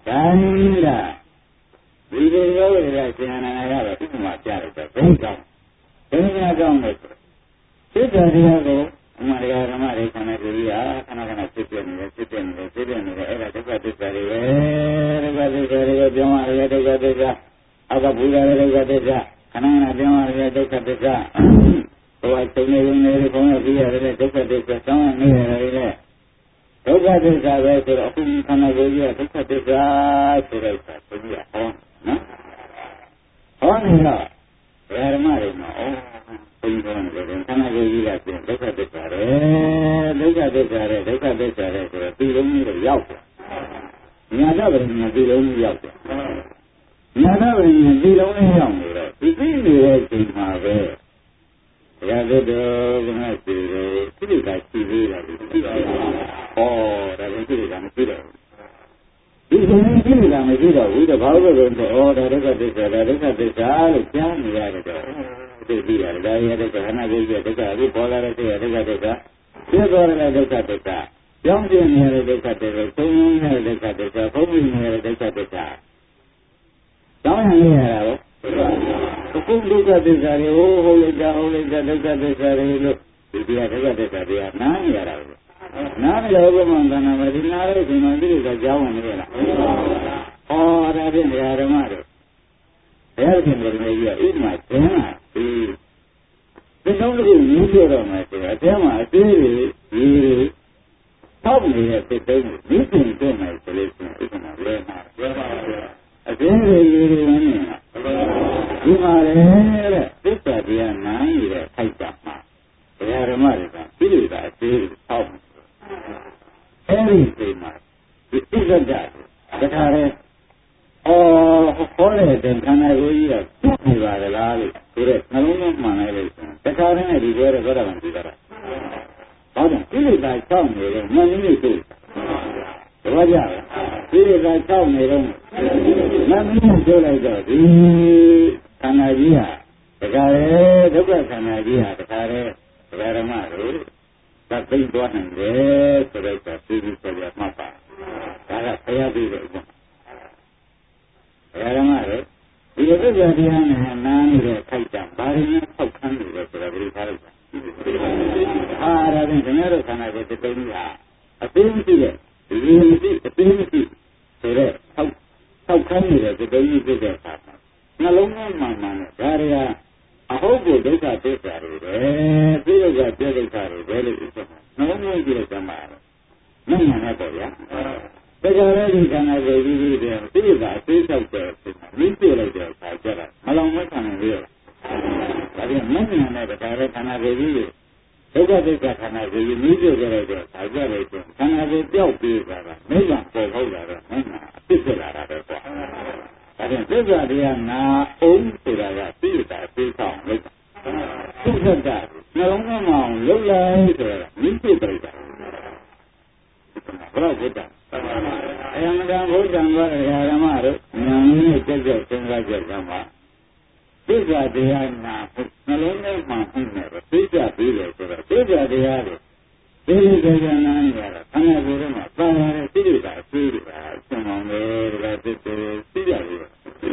တိုင်းတာဒီလိုရောရတဲ့ဆရာနာရတော့ဥပမာပြလိုက်တော့ဘယ်ကြောင့်ဘယ်များကြောင့်လဲစိတ်တရားကိုအမှန်တရားဓမ္မတွေခန္ဓာကိုယ်ကြီးဟာခဏခဏဖြစ်ပြနေတယ်အဲ့ဒါဒုက္ခသစ္စာတွေပဲဒုက္ခသစ္စာတွေကိုပြောင်းရတဲ့ဒုက္ခသစ္စာအောက်ကပူရတဲ့ဒုက္ခသစ္စာခဏခဏပြောင်းရတဲ့ဒုက္ခသစ္စာဘဝချိန်နေနေဘုံနဲ့ပြီးရတဲ့ဒုက္ခသစ္စာတောင်းနေရတယ်လေဒုက္ခသစ္စာပဲဆိုတော့အခုခန္ဓာကိုယ်ကြီးကဒုက္ခသစ္စာဆိုတဲ့အခါဘုရားဟောနော်ဟောနေတော့ဓမ္မတွေမှာဘုရားကလည်းခန္ဓာကိုယ်ကြီးကပြင်ဒုက္ခသစ္စာပဲဒုက္ခသစ္စာတဲ့ဒုက္ခသစ္စာတဲ့ဆိုတော့ဒီလုံးကြီးတော့ရောက်တယ်ညာတော့ဘယ်မှာဒီလုံးကြီးရောက်တယ်ညာတော့ဘယ်မှာဒီလုံးလေးရောက်နေတော့ဒီသိနေတဲ့ချိန်မှာပဲရာဇတ်တော်ကမရှိတယ်ခိရိတာရှိသေးတယ်သိပါရဲ့ဟောဒါလည်းခိရိတာမရှိတော့ဒီလိုမျိုးခိရိတာမရှိတော့ဘူးတဘာလို့လဲဆိုတော့ဒါဒုက္ခသစ္စာဒါဒုက္ခသစ္စာလို့ကြားနေရတယ်တော့သိပြီရတယ်ဒါရတဲ့ခန္ဓာကိုယ်ရဲ့ဒုက္ခအခုပေါ်လာတဲ့ဒုက္ခသစ္စာဖြစ်သွားတဲ့ဒုက္ခသစ္စာကြောင်းပြနေတဲ့ဒုက္ခသစ္စာသုံးနေတဲ့ဒုက္ခသစ္စာဖုံးပြနေတဲ့ဒုက္ခသစ္စာကြောင်းရရတာအခုဒုက္ခသစ္စာတွေဟုတ်လိုက်တာဒုက္ခသစ္စာတွေလို့ဒီတရားဒုက္ခသစ္စာတွေကနားနေရတာပဲနားမလို့ဘုမန္တနာမဒီနားလို့ဒီမှာဒီကကြောင်းဝင်နေရလားဟောဒါဖြင့်ဓမ္မတွေဘယ်လိုဖြစ်နေလဲကြီးဥပမာသင်လာဒီလုံးတစ်ခုမျိုးပြောတော့မှဆိုတော့အထဲမှာအသေးတွေကြီးပေါက်နေတဲ့စိတ်သုံးကိုမြင့်တင်တွေ့မယ်ဆိုလို့ရှိရင်ဥပမာလဲမှာပြောပါဦးအသေးတွေကြီးတွေဝင်နေတာဒီမှာလေတဲ့သစ္စာတရားနားနေတဲ့ခိုက်တာမှာဓမ္မတွေကပြည့်တာအသေးတွေပေါက်အဲ့ဒီချိန်မှာဒီဥစ္စာတခါလဲဟောတဲ့ခန္ဓာကိုယ်ကြီးကပြည့်နေပါလားလို့ဆိုတဲ့နှလုံးသွင်းမှန်လိုက်လို့တခါတည်းနဲ့ဒီပြောတဲ့သောတာပန်ဒီကရာဟောတယ်ပြည့်တာချောက်နေတယ်မှန်နေလို့တပည့်ကြပြည့်တာချောက်နေတော့မှန်နေလို့ပြောလိုက်တော့ဒီခန္ဓာကြီးဟာတခါလေဒုက္ခခန္ဓာကြီးဟာတခါလေဓမ္မတို့သတ်သိမ်းသွားနိုင်တယ်ဆိုတော့သိပြီးဆိုရမှတ်ပါဒါကဆရာပြီးတဲ့ဥပမာဓမ္မတို့ဒီလိုသစ္စာတရားနဲ့နားနေတဲ့ခိုက်တာဘာရင်းနဲ့ထောက်ခန်းနေတယ်ဆိုတာပြထားလိုက်တာဒါဖြင့်ခင်ဗျားတို့ခန္ဓာကိုယ်တစ်သိန်းကြီးဟာအသိမရှိတဲ့ဒီမရှိအသိမရှိဆိုတဲ့ထောက်ခန်းနေတဲ့တစ်သိန်းကြီးဖြစ်တဲ့အခါနှလုံးသားမှန်မှန်နဲ့ဒါတွေဟာအဟုတ်ကိုဒုက္ခသစ္စာတွေပဲသိဒုက္ခပြဒုက္ခတွေပဲလို့ပြောတာနှလုံးသွင်းကြည့်လိုက်ကြမှာမမှန်နဲ့ပေါ့ဗျာတကယ်လည်းဒီခန္ဓာကိုယ်ကြီးကြီးတဲ့သိတာအသေးဆောက်တဲ့မိပြလိုက်တဲ့အခါကျတော့မလောင်မခံနိုင်ဘူးဒါပြန်မမှန်တဲ့တကယ်လည်းခန္ဓာကိုယ်ကြီးဒုက္ခသစ္စာခန္ဓာကိုယ်ကြီးမိပြကြတဲ့အခါကျတော့ခန္ဓာကိုယ်ပျောက်ပြီးတာကမိစ္ဆာပေါ်ပေါက်လာတော့မှန်တာအဖြစ်ဖြစ်လာတာပဲကွာဒါပြန်သစ္စာတရားနာအောင်ဆိုတာကသိတာအသေးဆောက်လိုက်တာသုခတနှလုံးသွင်းအောင်လုပ်လိုက်ဆိုတော့မိပြပြလိုက်တာဘုရားဘုရားအယံတံဘုဒ္ဓံသောဓမ္မတို့ဉာဏ်နဲ့ကြက်ကြက်စဉ်းစားကြကြမှာသိက္ခာတရားနာနှလုံးထဲမှာဟုတ်နေတယ်သိကြပြီးတယ်ဆိုတော့သိက္ခာတရားတွေသိကြကြနာနေရတာခန္ဓာကိုယ်ထဲမှာပါရတဲ့သိက္ခာအသေးတွေအစံအောင်လေဒါသိသိကြပြီ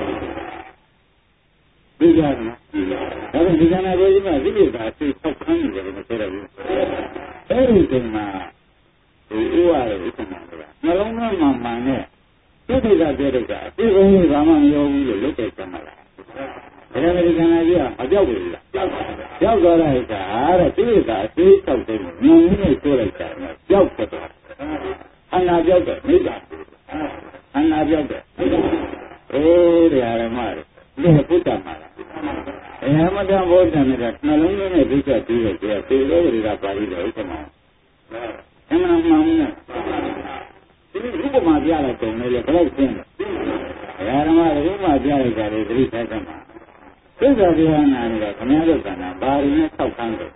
သိကြတယ်ဒါပေမဲ့ဒီခန္ဓာကိုယ်ကြီးမှာသိက္ခာအသေးဆောက်ခန်းနေတယ်လို့ဆိုရဘူးအဲ့ဒီချိန်မှာဒီဥပါရဲ့ဥပမာကနှလုံးသားမှမှန်နဲ့သိက္ခာပြတဲ့ကအသိဘုံကြီးဘာမှမပြောဘူးလို့လုပ်တဲ့ကံမှာလားဒါပေမဲ့ဒီခန္ဓာကြီးကအပြောက်ဘူးလားပြောက်သွားတဲ့အခါတဲ့သိက္ခာအသေးဆောက်တဲ့ဉာဏ်ကြီးနဲ့ဆိုလိုက်တာပြောက်သွားတယ်ခန္ဓာပြောက်တယ်မိစ္ဆာခန္ဓာပြောက်တယ်အိုးတရားဓမ္မတွေဒီဘုဒ္ဓမှာလားအယမတံဘုဒ္ဓံနဲ့နှလုံးသွင်းတဲ့ဒုက္ခပြီးတဲ့ကျေသေလောတွေကပါဠိတော်ဥပမာအမှန်မှန်နဲ့ဒီဥပမာပြလိုက်တုံနဲ့ဘယ်လောက်ရှင်းလဲဓမ္မတွေဥပမာပြလိုက်ကြတယ်သတိထားကြမှာသစ္စာတရားနာနေတာခမည်းတော်ကနာဘာရင်းနဲ့ထောက်ခန်းတယ်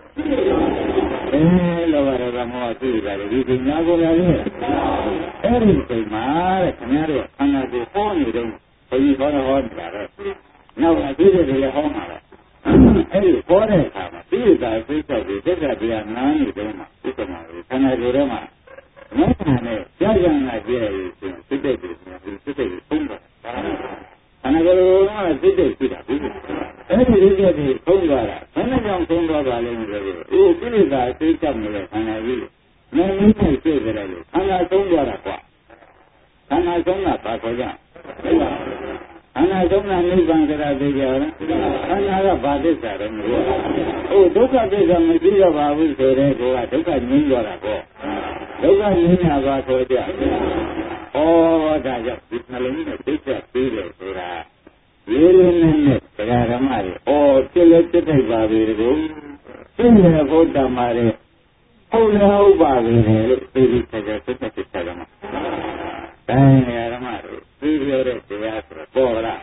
လောဘဒေါသမောဟသိကြတယ်ဒီပညာကိုလည်းအဲ့ဒီချိန်မှာတဲ့ခမည်းတော်ခန္ဓာကိုဟောနေတော့ဘုရားဟောနေတာတော့နောက်အသေးတွေလည်းဟောမှာလေအဲ့ဒီဟောတဲ့အခါမှာသိတာသိချက်တွေသစ္စာတရားနာနေတော့မှဥပမာခန္ဓာကိုယ်ထဲမှာမနာနဲ့ကြာကြာနာကြည့်ရလို့ဆိုရင်စိတ်တဲ့ကိုစိတ်တဲ့ကိုဖုံးတာခန္ဓာကိုယ်ကစိတ်တဲ့ရှိတာဘူးအဲ့ဒီစိတ်တဲ့ကိုဖုံးသွားတာဘယ်နဲ့ကြောင့်ဖုံးသွားပါလဲဆိုတော့ကိလေသာစိတ်ချက်နေတဲ့ခန္ဓာကြီးမင်းမင်းနဲ့စိတ်ကြတယ်လို့ခန္ဓာဆုံးသွားတာကွာခန္ဓာဆုံးတာပါခေါ်ကြခန္ဓာဆုံးတာနိဗ္ဗာန်ကြတာသိကြတယ်ခန္ဓာကဘာသစ္စာလဲမလို့ဒုက္ခသစ္စာမရှိတော့ပါဘူးဆိုတဲ့ကောကဒုက္ခငြိမ်းသွားတာပေါ့ဒုက္ခငြိမ်းတာပါဆိုကြဩဒါကြောင့်ဒီနှလုံးနဲ့သိချက်ပြီးတယ်ဆိုတာလေးလေးနက်နက်တရားဓမ္မတွေပြည့်လဲပြည့်ထိုက်ပါပြီကိုသိရဖို့တမရဲဟုတ်လည်းဟုတ်ပါပြီလို့သိပြီးဆက်ဆက်ဆက်ဆက်ဆက်တယ်မှာတရားဓမ္မတွေသိရတဲ့တရားဆိုတော့ပေါ်လား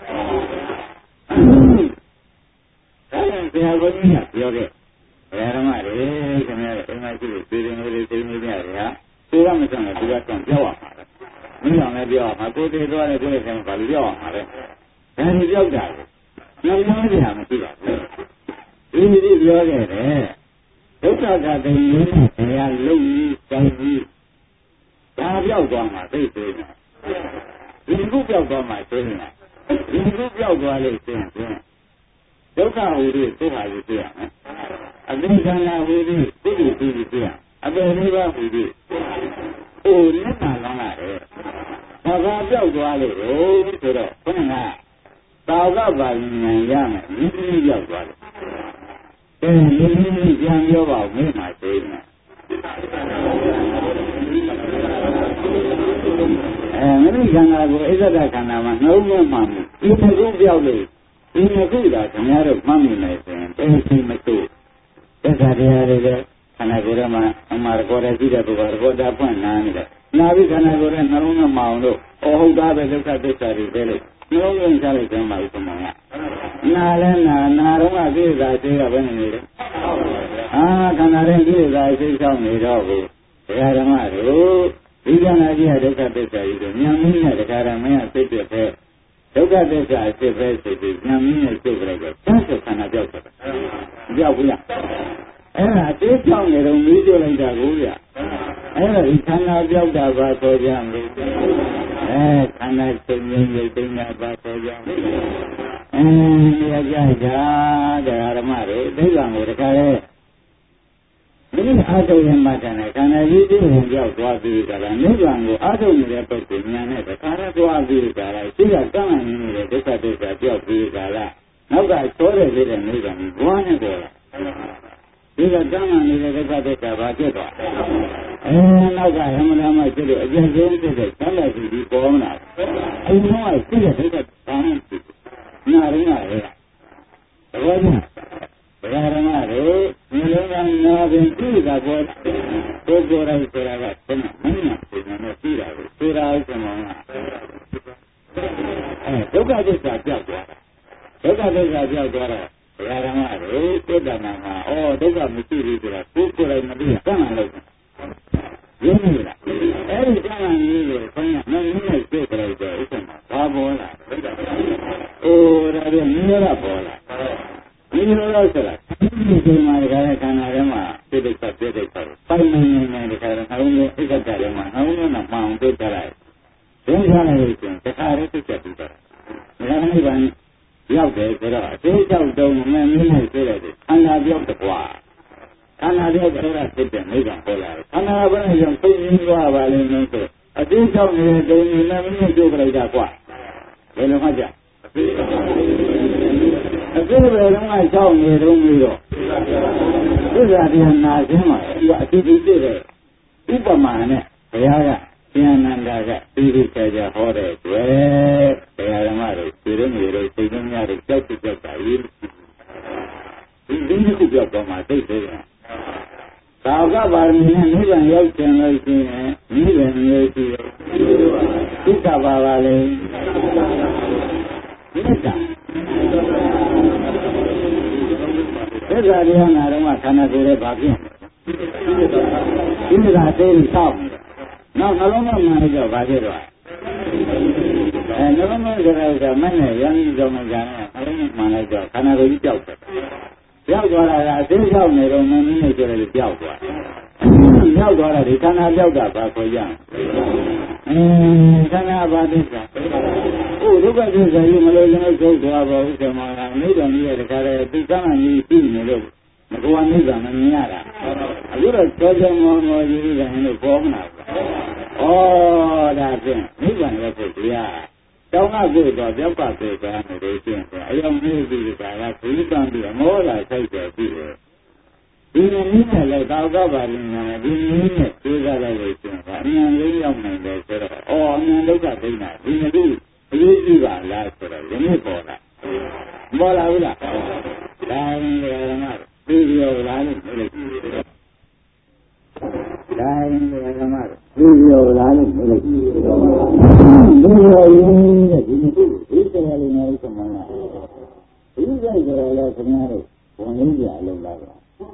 ဒါရင်ဆရာကိုကြီးကပြောခဲ့တရားဓမ္မတွေခင်ဗျားအိမ်မရှိလို့ပြည်ရင်လေးသိနေကြတယ်ဟာသူကမဆောင်ဘူးသူကတော့ပြောရမှာမင်းအောင်လည်းပြောရမှာကိုယ်တည်သွားတယ်ပြောတဲ့ဆံဘာလို့ပြောရမှာလဲဒါဒီပြောက်တာကိုညောင်းညောင်းကြတာမရှိပါဘူးဒီပြောခဲ့တယ်ဒုက္ခကတည်းကတရားလုံးကြီးတောင်းကြီးဒါပြောက်သွားမှာသိသေးတယ်ဒီခုပြောက်သွားမှာသိနေတာဒီခုပြောက်သွားလို့သိရင်ဒုက္ခဟူသည်သိဟာကြီးသိရမယ်အသိဉာဏ်ဟူသည်သိသိသိရအပေလေးပါဟူသည်လက်ပါလောင်းလာတယ်ဘာသာပြောက်သွားလို့ဆိုတော့ခဏကတာဝကပါဉာဏ်ရမယ်မြင်းကြီးပြောက်သွားတယ်မြင်းကြီးပြန်ပြောပါဦးမင်းမှာသိနေမင်းခန္ဓာကိုအစ္ဆဒခန္ဓာမှာနှုံးမမှန်ဘူးဒီတစ်ခုပြောက်လို့ဒီနှစ်ခုသာခင်ဗျားတို့မှတ်မိမယ်ဆိုရင်သိသိမသိသစ္စာတရားတွေလည်းခန္ဓာကိုယ်ထဲမှာအမှားရကောတဲ့ရှိတဲ့ပုဂ္ဂိုလ်ရကောတာဖွင့်နားနေတယ်နာပြီးခန္ဓာကိုယ်နဲ့နှလုံးမမှောင်လို့ဟုတ်သားပဲဒုက္ခသစ္စာတွေသိလို့နှလုံးသွင်းချလိုက်ကြမှာဥပမာကနာလဲနာတော့ကကိလေသာစိတ်ကဘယ်နေလဲခန္ဓာရဲ့ကိလေသာစိတ်ချောင်းနေတော့ဘူးတရားဓမ္မတို့ဒီခန္ဓာကြီးကဒုက္ခသစ္စာကြီးတို့ဉာဏ်မင်းနဲ့တရားဓမ္မရဲ့စိတ်ပြည့်တဲ့ဒုက္ခသစ္စာစိတ်ပဲစိတ်ပြီးဉာဏ်မင်းနဲ့စိတ်ကြလိုက်တော့သစ္စာခန္ဓာပြောက်တယ်ပြောက်ဘူးလားအဲ့ဒါအသေးချောင်းနေတော့မီးကြလိုက်တာကိုဗျအဲ့ဒါဒီခန္ဓာပြောက်တာပါဆိုကြမယ်ခန္ဓာစိတ်ငြိမ်းရိပ်သိမ်းတာပါဆိုကြမယ်ရကြကြတရားဓမ္မတွေသိက္ခာကိုတခါလဲဒီအာထုံရင်မှတ်တယ်ခန္ဓာကြီးသိရင်ပြောက်သွားပြီးကြတာနိဗ္ဗာန်ကိုအာထုံနေတဲ့ပုဂ္ဂိုလ်ဉာဏ်နဲ့တခါတော့သွားပြီးကြတာရှိကကန့်လန့်နေတဲ့ဒုက္ခသစ္စာပြောက်ပြီးကြတာနောက်ကချောတဲ့နေတဲ့နိဗ္ဗာန်ကိုဘွားနဲ့ပေါ်လာဒီကကမ်းမှနေတဲ့ဒုက္ခသစ္စာဘာဖြစ်သွားနောက်ကရမနာမှဖြစ်လို့အကျဉ်းဆုံးဖြစ်တဲ့သံဃာစီဒီပေါ်မလားအဲဒီတော့ရှိတဲ့ဒုက္ခဘာမှမဖြစ်ဘူးနာရင်းနာရဲတကယ်ကြီးဘယ်ရမလဲဒီလိုကနာပင်ပြည့်တာပေါ်ပုဂ္ဂိုလ်တိုင်းဆိုတာကဘယ်နဲ့မင်းနဲ့ပြင်နေပြတာကိုဆိုတာဆိုမှဒုက္ခသစ္စာပြောက်သွားတာဒုက္ခသစ္စာပြောက်သွားတာဘယ်ရမလဲစိတ်တဏ္ဍာမှာဒုက္ခမရှိဘူးဆိုတာကိုယ်ကိုယ်တိုင်မသိကံလို့ရင်းနေလားအဲ့ဒီကံကြီးကိုခေါင်းကမင်းနဲ့စိတ်ကြလိုက်တော့ဥစ္စာမှာဘာပေါ်လာဒါပြန်မြင်ရပေါ်လာဒီလိုလို့ဆိုတာဒီဒီမှာဒီကနေ့ခန္ဓာထဲမှာစိတ်ကပြည့်တဲ့အခါပိုင်နေဒီခါတော့နှလုံးလေးအိတ်ကတည်းကမှနှလုံးနဲ့မှောင်တွေ့ကြလိုက်ဒုက္ခနဲ့ဆိုရင်တခါတည်းသိချက်ပြီးတော့ဒါကနေ့ကရောက်တယ်ဆိုတော့အသေးချောက်တုံးမင်းနဲ့တွေ့လိုက်တယ်ခန္ဓာပြောက်တကွာခန္ဓာပြောက်ဆိုတာသိတဲ့မိဘပေါ်လာတယ်ခန္ဓာဘယ်နဲ့ကြောင့်သိရင်းသွားပါလိမ့်မယ်ဆိုအသေးချောက်နေတဲ့တုံးနဲ့မင်းနဲ့တွေ့လိုက်တာကွာဘယ်လိုမှကြအသေးပဲတော့ချောက်နေတော့ပြီးတော့သစ္စာတရားနာခြင်းမှာဒီကအတူတူသိတဲ့ဥပမာနဲ့ဘုရားကဉာဏ်နန္ဒာကသိသိချာချာဟောတဲ့တွေ့တရားဓမ္မတွေသိရနေလို့သိနေများတယ်ကြောက်ကြောက်တာကြီးဒီခုပြောက်တော့မှသိသေးတယ်သာဝကပါရမီနဲ့နိဗ္ဗာန်ရောက်ခြင်းလို့ရှိရင်နိဗ္ဗာန်မျိုးရှိတယ်ဒုက္ခပါပါလေဒီကသစ္စာတရားနာတော့မှခန္ဓာကိုယ်ရဲ့ဘာဖြစ်ဒီကသေးပြီးစောက်နောက်နှလုံးသားမှလည်းကြောက်ဘာဖြစ်တော့နှလုံးသားကြတဲ့မနဲ့ရန်ကြောင့်မကြနဲ့နှလုံးသားမှလည်းကြောက်ခန္ဓာကိုယ်ကြီးကြောက်တယ်ကြောက်သွားတာကအသေးချောက်နေတော့မင်းနဲ့ကျတယ်ကြောက်သွားနရောက်သွားတာဒီခန္ဓာပြောက်တာပါခေါ်ကြခန္ဓာဘာသစ္စာကိုဒုက္ခသစ္စာကြီးမလို့ကျွန်တော်ချုပ်သွားပါဘူးဆိုမှနိဗ္ဗာန်ကြီးရဲ့တခါတည်းသူကံကြီးပြီးနေလို့မကွာနိဗ္ဗာန်မမြင်ရတာအခုတော့ကြောကြောမောမောကြီးကလည်းပေါ်မလာဘူးဩဒါဖြင့်နိဗ္ဗာန်ရဲ့ဖို့တရားတောင်းကပြေတော့ပြောက်ကပြေကနေလို့ရှိရင်အယောင်မျိုးပြီးကြတာကဒီကံပြီးမောလာဆိုင်တယ်ပြီးတယ်ဒီနည်းနဲ့လည်းတောက်ကပါလိမ့်မယ်ဒီနည်းနဲ့ပြေးကြလိုက်လို့ရှိရင်အမြန်လေးရောက်နိုင်တယ်ဆိုတော့အမြန်ဒုက္ခဒိဋ္ဌာဒီနည်းအရေးကြီးပါလားဆိုတော့ယနေ့ပေါ်လာဘူးလားဒါရင်လည်းငါပြီးရောလားလို့ပြောလိုက်ဒါရင်လည်းငါပြီးရောလားလို့ပြောလိုက်ပြီးရောရင်းတဲ့ဒီနည်းဒီတရားလေးနဲ့ဆိုမှလားဒီစိတ်ကလည်းခင်ဗျားတို့ဝင်ရင်းကြအလုပ်လာတော့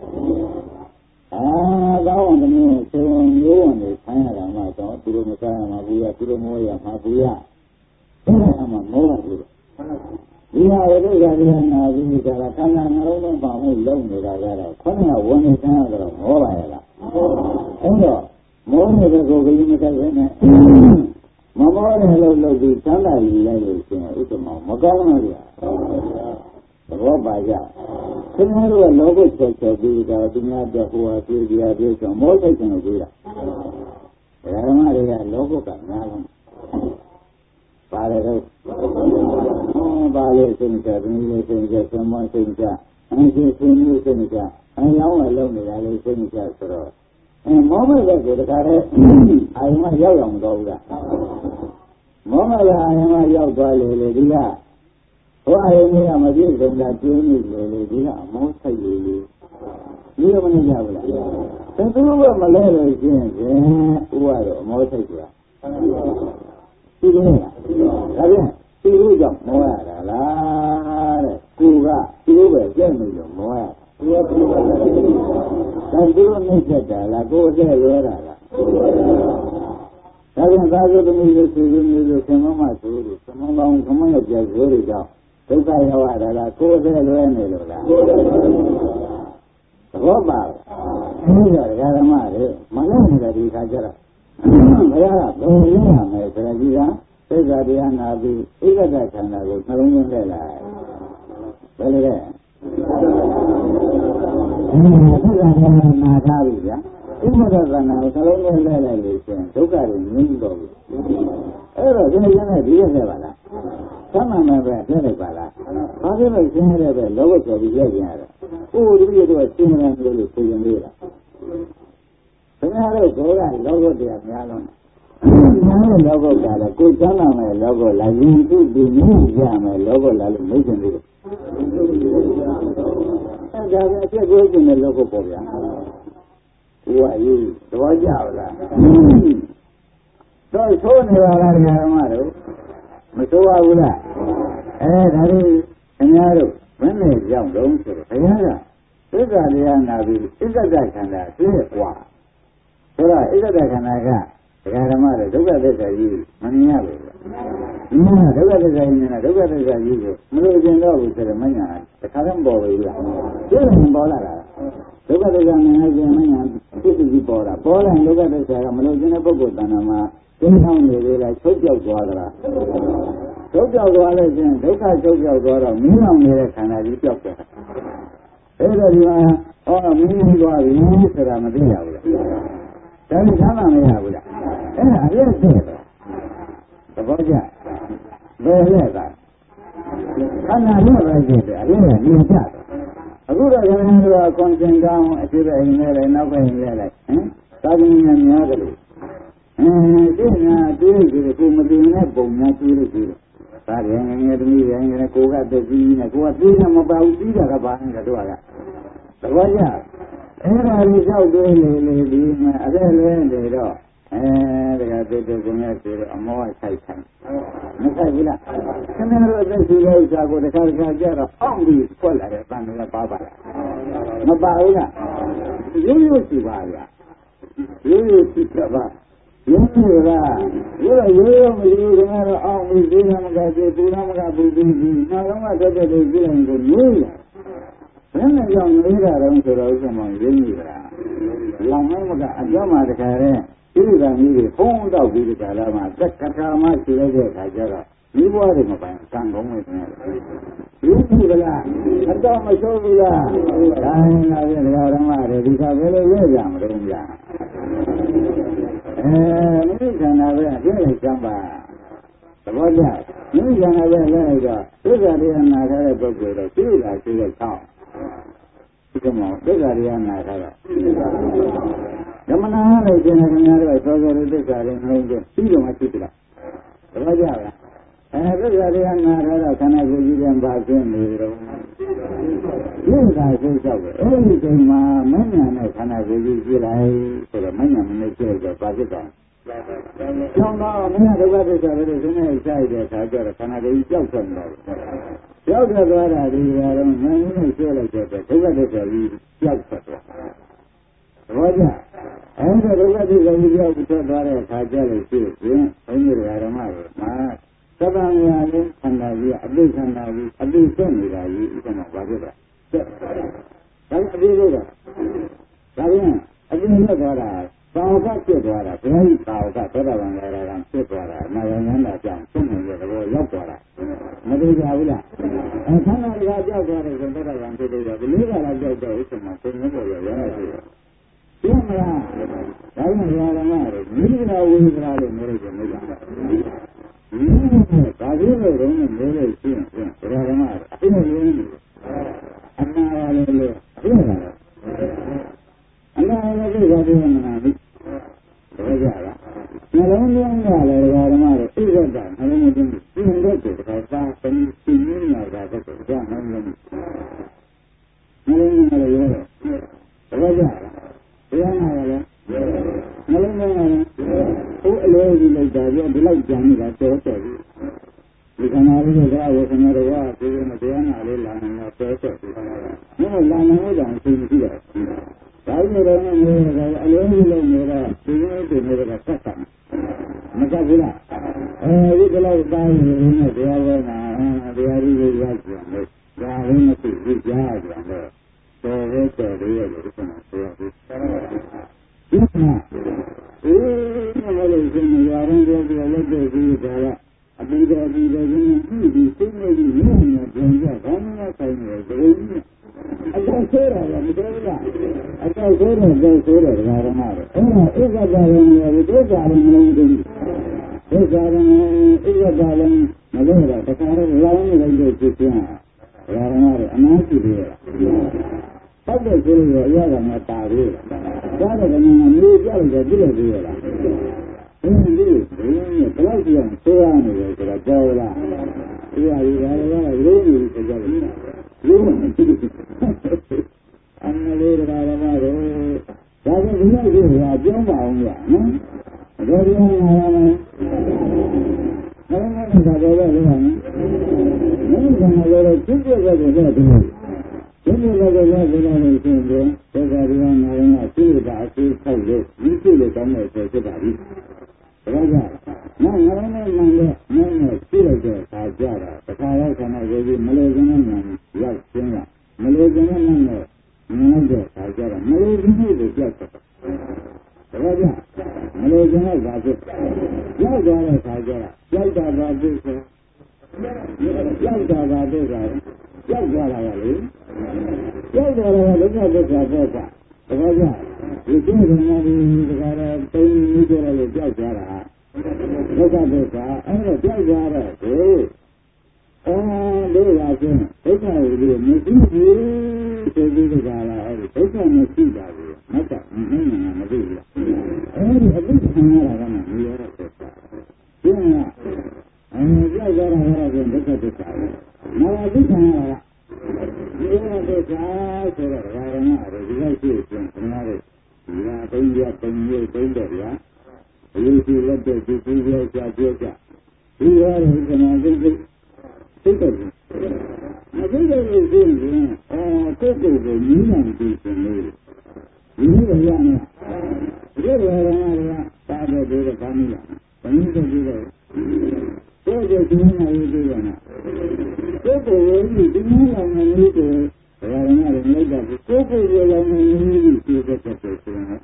ကောင်းတယ်မျိုးဆိုမျိုးဝင်နေဆန်းရတာမှတော့သူတို့မစားရမှာဘူးရသူတို့မောရမှာဘူးရအဲ့ဒါမှမောတာဘူးဒီဟာဝိဒုက္ခဒီနာပြီးကြတာခန္ဓာနှလုံးသွင်းပါမှုလုံးနေတာကြတော့ခொနကဝင်နေဆန်းရတော့မောပါရဲ့လားအဲ့တော့မောနေတဲ့ကိုယ်ကလေးမဆိုင်ပဲနဲ့မမောတဲ့လို့ပြီးသံသာယူလိုက်လို့ရှင်ဥစ္စမောမကောင်းဘူးဗျာသဘောပါကြခင်ဗျားတို့ကလောဘချက်ချက်ပြီးတာသူများတဲ့ဟိုဟာပြေးကြပြေးဆိုမောစိတ်ကလည်းပြေးတာဓမ္မတွေကလောဘကများလုံးပါတယ်တော့ပါလေစိတ်ကြတယ်ဒီစိတ်ကြသမောစိတ်ကြအဲဒီစိတ်မျိုးစိတ်ကြအဲလောင်းလုံးနေတာလေစိတ်ကြဆိုတော့မောမဲ့ဘက်ကိုတခါတည်းအာယမရောက်အောင်တော့ဘူးလားမောမဲ့အာယမရောက်သွားလေဒီကဟိုအာယမကမပြည့်စုံတာကျင်းနေလေဒီကအမောစိတ်လေဒီလိုမနေကြဘူးလားသူတို့ကမလဲလို့ရှင်းရင်ဥပါတော့အမောစိတ်ဆိုတာဒီလိုလားဒါပြန်ဒီလိုကြောင့်မောရတာလားတဲ့ကိုကဒီလိုပဲကြက်နေလို့မောရသူကသူကလည်းသူတို့နှိမ့်ဆက်တာလားကိုယ်အဆက်ရောတာလားဒါပြန်သာသုသမီးလို့ဆိုပြီးမျိုးလို့ဆင်မမဆိုလို့သမုံကောင်းခမရဲ့ကြက်ဆိုးတွေကြောင့်ဒုက္ခရောက်ရတာလားကိုယ်အဆက်လွဲနေလို့လားသဘောပါအဲဒီတော့ဓမ္မတွေမလဲနေတဲ့ဒီခါကျတော့ဘုရားကဘယ်လိုရမယ်ဆိုတော့ဒီကသိက္ခာတရားနာပြီးဧကတခန္ဓာကိုနှလုံးသွင်းလိုက်လိုက်ဘယ်လိုလဲသိက္ခာတရားနာထားပြီဗျာဧကတခန္ဓာကိုနှလုံးသွင်းလိုက်လို့ရှင်ဒုက္ခတွေငြိမ်းတော့ဘူးအဲ့တော့ဒီနေ့နဲ့ဒီရက်နဲ့ပါလားသမ်းမှန်ပဲပြည့်လိုက်ပါလားဘာဖြစ်လို့ရှင်းရတဲ့ပဲလောဘဆိုပြီးရက်ကျင်ရတော့ဒီလိုတော့ရှင်းနေတယ်လို့ဆိုရင်လေးလားခင်ဗျားတို့ကိုယ်ကလောဘတရားများလုံးများတဲ့လောဘကလည်းကိုယ်ကျမ်းလာမယ်လောဘလာရင်သူ့ဒီနည်းရမယ်လောဘလာလို့မဟုတ်ဘူးအဲ့ဒါပဲအဖြစ်ကိုကျင်တဲ့လောဘပေါ့ဗျာဟိုအရေးသဘောကျလားတော့ဆိုးနေပါလားဓမ္မတို့မဆိုးပါဘူးလားဒါလေးခင်ဗျားတို့မင်းနဲ့ကြောက်တော့ဆိုတော့ဘုရားကသစ္စာတရားနာပြီးဣဇ္ဇတခန္ဓာပြည့်ွားဆိုတော့ဣဇ္ဇတခန္ဓာကဒကာဓမ္မတွေဒုက္ခသစ္စာကြီးမမြင်ရဘူး။မြင်ရဒုက္ခသစ္စာကြီးနဲ့ဒုက္ခသစ္စာကြီးကိုမလို့ကျင်တော့ဘူးဆိုတော့မညာတခါတော့ပေါ်ပြီလား။ကျိုးရင်ပေါ်လာတာ။ဒုက္ခသစ္စာမြင်ရင်မညာသိသိကြီးပေါ်လာ။ပေါ်လာရင်ဒုက္ခသစ္စာကမလို့ကျင်တဲ့ပုဂ္ဂိုလ်တဏ္ဍာမှာသိဆောင်နေလေလားချုပ်ပြောက်သွားသလား။ချုပ်ပြောက်သွားလို့ကျင်ဒုက္ခချုပ်ပြောက်သွားတော့မင်းအောင်နေတဲ့ခန္ဓာကြီးပြောက်သွားတာ။အဲ့ဒါဒီမှာမင်းသွားပြီဆိုတာမသိရဘူးလား။ဒါလည်းသာမမရဘူးလားအဲ့ဒါအပြည့်တည်းသဘောကျဘယ်လဲကခန္ဓာနဲ့ပဲရှိတယ်အပြည့်နဲ့မြင်ကြတယ်အခုတော့ကျွန်တော်တို့ကကွန်စင်ကောင်းအပြည့်ပဲအိမ်လဲလိုက်နောက်ပဲအိမ်လဲလိုက်သာသမီများများတယ်လို့ဒီနာတွေးကြည့်ကိုမသိနဲ့ပုံများတွေးလို့ရှိတယ်ဒါရင်ငယ်သမီးရင်ကိုကတက်ကြီးနဲ့ကိုကသိနေမပါဘူးသိတာကဘာလဲတို့ကသဘောကျအဲ့ဒါကိုကြောက်တွေးနေဒီမှာအဲ့လဲနေတော့တကယ်တွေ့တဲ့ကိုများဆိုတော့အမောကဆိုင်ဆိုင်မဆိုင်ဘူးလားခင်ဗျားတို့အသက်ရှိတဲ့ဥစ္စာကိုတခါတခါကြတော့အောင့်ပြီးဖွက်လာတယ်တန်တယ်ပါပါလားမပါဘူးလားရိုးရိုးရှိပါလားရိုးရိုးရှိပါရိုးရိုးလားရိုးရိုးမရိုးခင်ဗျားတို့အောင့်ပြီးသိနာမကသိသူနာမကဘူးပြီးနောက်တော့မှတက်တဲ့လူကြည့်ရင်ကိုရိုးလာဘယ်နဲ့ကြောင့်နေတာတော့ဆိုတော့ဥစ္စာမှရင်းနေတာလောင်မကအကြောင်းမှတခါတည်းဒီကံကြီးတွေဖုံးတော့ပြီးဒီကလာမှာသက်ကထာမှရှိလိုက်တဲ့အခါကျတော့ဒီဘွားတွေမပိုင်ကံကောင်းနေတယ်ဒီဘူးကလားအတော့မဆိုးဘူးလားဒါရင်လာပြဒကာဓမ္မတွေဒီကဘယ်လိုလဲကြမလို့ဗျာမိခန္ဓာပဲအပြည့်လိုက်စမ်းပါသဘောကျမိခန္ဓာပဲလဲလိုက်တော့သစ္စာတရားနာထားတဲ့ပုဂ္ဂိုလ်တော့သိတာသိတဲ့ကောင်းဒီကမောသစ္စာတရားနာထားတော့ဓမ္မနာလို့ရှင်ခင်ဗျားတို့သောသောသစ္စာတွေနှလုံးသွင်းပြီးတော့မှသိကြလားသဘောကျလားသစ္စာတရားနာထားတော့ခန္ဓာကိုယ်ကြီးပြန်ပါခြင်းနေတော့ဒီကစိတ်ဆောက်ပဲအဲ့ဒီချိန်မှာမဉ္ဇဏ်နဲ့ခန္ဓာကိုယ်ကြီးကြည့်လိုက်ဆိုတော့မဉ္ဇဏ်မနဲ့ကြည့်လိုက်တော့ပါဖြစ်တယ်။ကျောင်းတော့မင်းကဒုက္ခသစ္စာပဲလို့ဒီနေ့ရှားရတဲ့အခါကျတော့ခန္ဓာကိုယ်ကြီးကြောက်ထွက်နေတယ်။ကြောက်ထွက်သွားတာဒီကတော့မင်းနဲ့ရှင်းလိုက်တဲ့ဒုက္ခသစ္စာကြီးကြောက်ထွက်သွားတာ။သဘောကျ။အဲဒီဒုက္ခသစ္စာကြီးကြောက်ထွက်သွားတဲ့အခါကျလို့ရှိရင်ဘုန်းကြီးဓမ္မတွေမှာသဗ္ဗံရာလေးခန္ဓာကြီးအပိခန္ဓာကြီးအပိဆက်နေတာကြီးဥပမာပါဖြစ်တာ။ဒါအပိလို့တော့ဒါပြန်အပိနဲ့သွားတာသာဝကဖြစ်သွားတာဘယ်လိုသာဝကသောတာပန်ရာဂံဖြစ်သွားတာနာယဉာဏ်သာကြောင့်သိနေတဲ့သဘောရောက်သွားတာမသိကြဘူးလားခန္ဓာကကြောက်သွားတယ်ဆိုသောတာပန်ဖြစ်လို့ဒီလေးကလည်းကြောက်တော့ဥစ္စာမှာသိနေပေါ်ရရနေတယ်သိမလားဒါမှရာဂံကမိဂနာဝိဂနာလို့ပြောလို့နေကြတာဒါကြီးလို့တော့နေလို့ရှိရင်ရာဂံကအင်းရင်းနေအနာရလေးလို့အင်းရအနာရလေးကဒီမှာဘယ်ကြလားနှလုံးသွင်းရလေဓမ္မတွေဣဇဒနှလုံးသွင်းပြီးရင်တော့ဒါသာသတိရှိနေတာကတော့ကြာနှလုံးသွင်းနှလုံးသွင်းရလေဘယ်ကြလားတရားနာရလေနှလုံးသွင်းရလေဟိုအလိုကြီးလိုက်တာပြဒီလောက်ကြံနေတာတော်တော်ကြီးဒီခန္ဓာလေးကဝေခန္ဓာတွေကဒီလိုမတရားနာလေးလာနေတာတော်တော်ကြီးဘယ်လိုလာနေကြအောင်သိမရှိတော့ဒါကြတော့လည်းအလုံးကြီးလုံးနေတာဒီလိုတွေနေတာဆက်တာမကဘူးလားဒီကလေးသားရင်းနဲ့တရားဝဲမှာတရားကြီးကိုရောက်ပြန်လို့ဒါလည်းမရှိဘူးကြားပြန်တော့တော်ရဲတော်ရဲလို့ဒီကမှာဆိုရဘူးဒီမှာမလို့ရှင်ရရင်ပြောပြလက်တွေ့ပြီးဒါကအပူတော်ပြီးတော့ဒီစိတ်နဲ့ဒီမြင်နေပြန်ကြဘာမှမဆိုင်ဘူးဒီလိုကြီးအတောက်ဆိုးတာကမတော်ဘူးလားအတောက်ဆိုးတယ်ကြောက်ဆိုးတယ်ဓမ္မတွေအဲ့ဒါဣဇ္ဇာရင်လည်းဒုက္ခရင်မလို့ဘူးဒုက္ခရင်ဣဇ္ဇာရင်မလို့တော့တခါတော့လောင်းနေလိုက်တဲ့ဖြစ်ချင်းဓမ္မတွေအများကြီးတွေဟုတ်တယ်ဆိုလို့အရာကမတာဘူးဒါတော့ကမျိုးပြလိုက်တော့ပြည့်လို့ပြရလားဒီလိုဘယ်လောက်ကြည့်အောင်ဆိုးရနေလဲဆိုတာကြောက်လားဒီဟာဒီဟာလည်းရိုးနေကြတယ်ရိုးနေအမှန်လေးဓမ္မတွေဒါကဒီလိုကြီးကပြောပါအောင်ဗျာနော်ဒါပြောရမှာလည်းဒါကတော့လည်းလည်းနော်ကံလည်းကျင့်ကြတဲ့ဆိုတော့ဒီလိုဒီလိုလည်းလည်းလို့ဆိုရင်ဒေသရီနာရင်ကသိတာအသိဆောက်လို့ဒီသိလို့ကောင်းတဲ့ဆိုဖြစ်ပါလိမ့်ဒါကြောင့်နောက်ငါလည်းမှန်တဲ့နည်းနဲ့သိလိုက်တဲ့အခါကျတော့တခါတော့ခန္ဓာကိုယ်ကြီးမလို့ခြင်းနဲ့ရောက်ခြင်းကမလို့ခြင်းနဲ့နဲ့မြင်လိုက်တဲ့အခါကျတော့မလို့ခြင်းကိုကြောက်တယ်ဒါကြောင့်မလို့ခြင်းကဘာဖြစ်ရောက်သွားတဲ့အခါကျတော့ကြောက်တာဘာဖြစ်ဆိုကြောက်တာဘာဖြစ်ဆိုကြောက်သွားတာလေကြောက်သွားတာဒုက္ခသစ္စာပေါ့ကဒါကြောင့်ဒီကျင့်စဉ်မှာဒီတခါတော့တိမ်ကြီးကြလို့ကြောက်ကြတာဒုက္ခသစ္စာအဲ့ဒါကြောက်ကြတော့ကိုလေးပါချင်းဒုက္ခကိုမရှိဘူးဆိုပြီးကြလားအဲ့ဒီဒုက္ခမရှိတာကိုမတ်တာမသိဘူးအဲ့ဒီအသိခံရတာကမှမရတဲ့သစ္စာဒီမှာကြောက်ကြတာကတော့ဒုက္ခသစ္စာပဲနောက်အသိခံရတာဒီလိုသစ္စာဆိုတော့ဓမ္မတွေဒီလိုရှိရင်ခင်ဗျားတို့ဒီဟာဘုန်းကြီးကဘုန်းကြီးဘုန်းတော်ဗျာအရေးကြီးလက်တဲ့ဒီကြီးရဲ့ကြာပြောကြဒီဟာကိုကျွန်တော်သိတယ်မသိတဲ့လူတွေချင်းကိုယ်ကိုယ်ကိုမြင်နိုင်ပြီဆိုလို့ဒီလိုရမယ်ဒီလိုရမှာတာတဲ့ဒီကဘာမလဲဘယ်နည်းတော့ဒီလိုကိုယ်ကိုယ်ကျင်းနေရသေးတယ်နော်ကိုယ်ကိုယ်ကြီးဒီလိုလာနေလို့ဒါကလည်းလိုက်တာကိုကိုယ်ကိုယ်ရောလည်းမင်းကြီးကိုယ်တက်တယ်ဆိုရင်ဒါ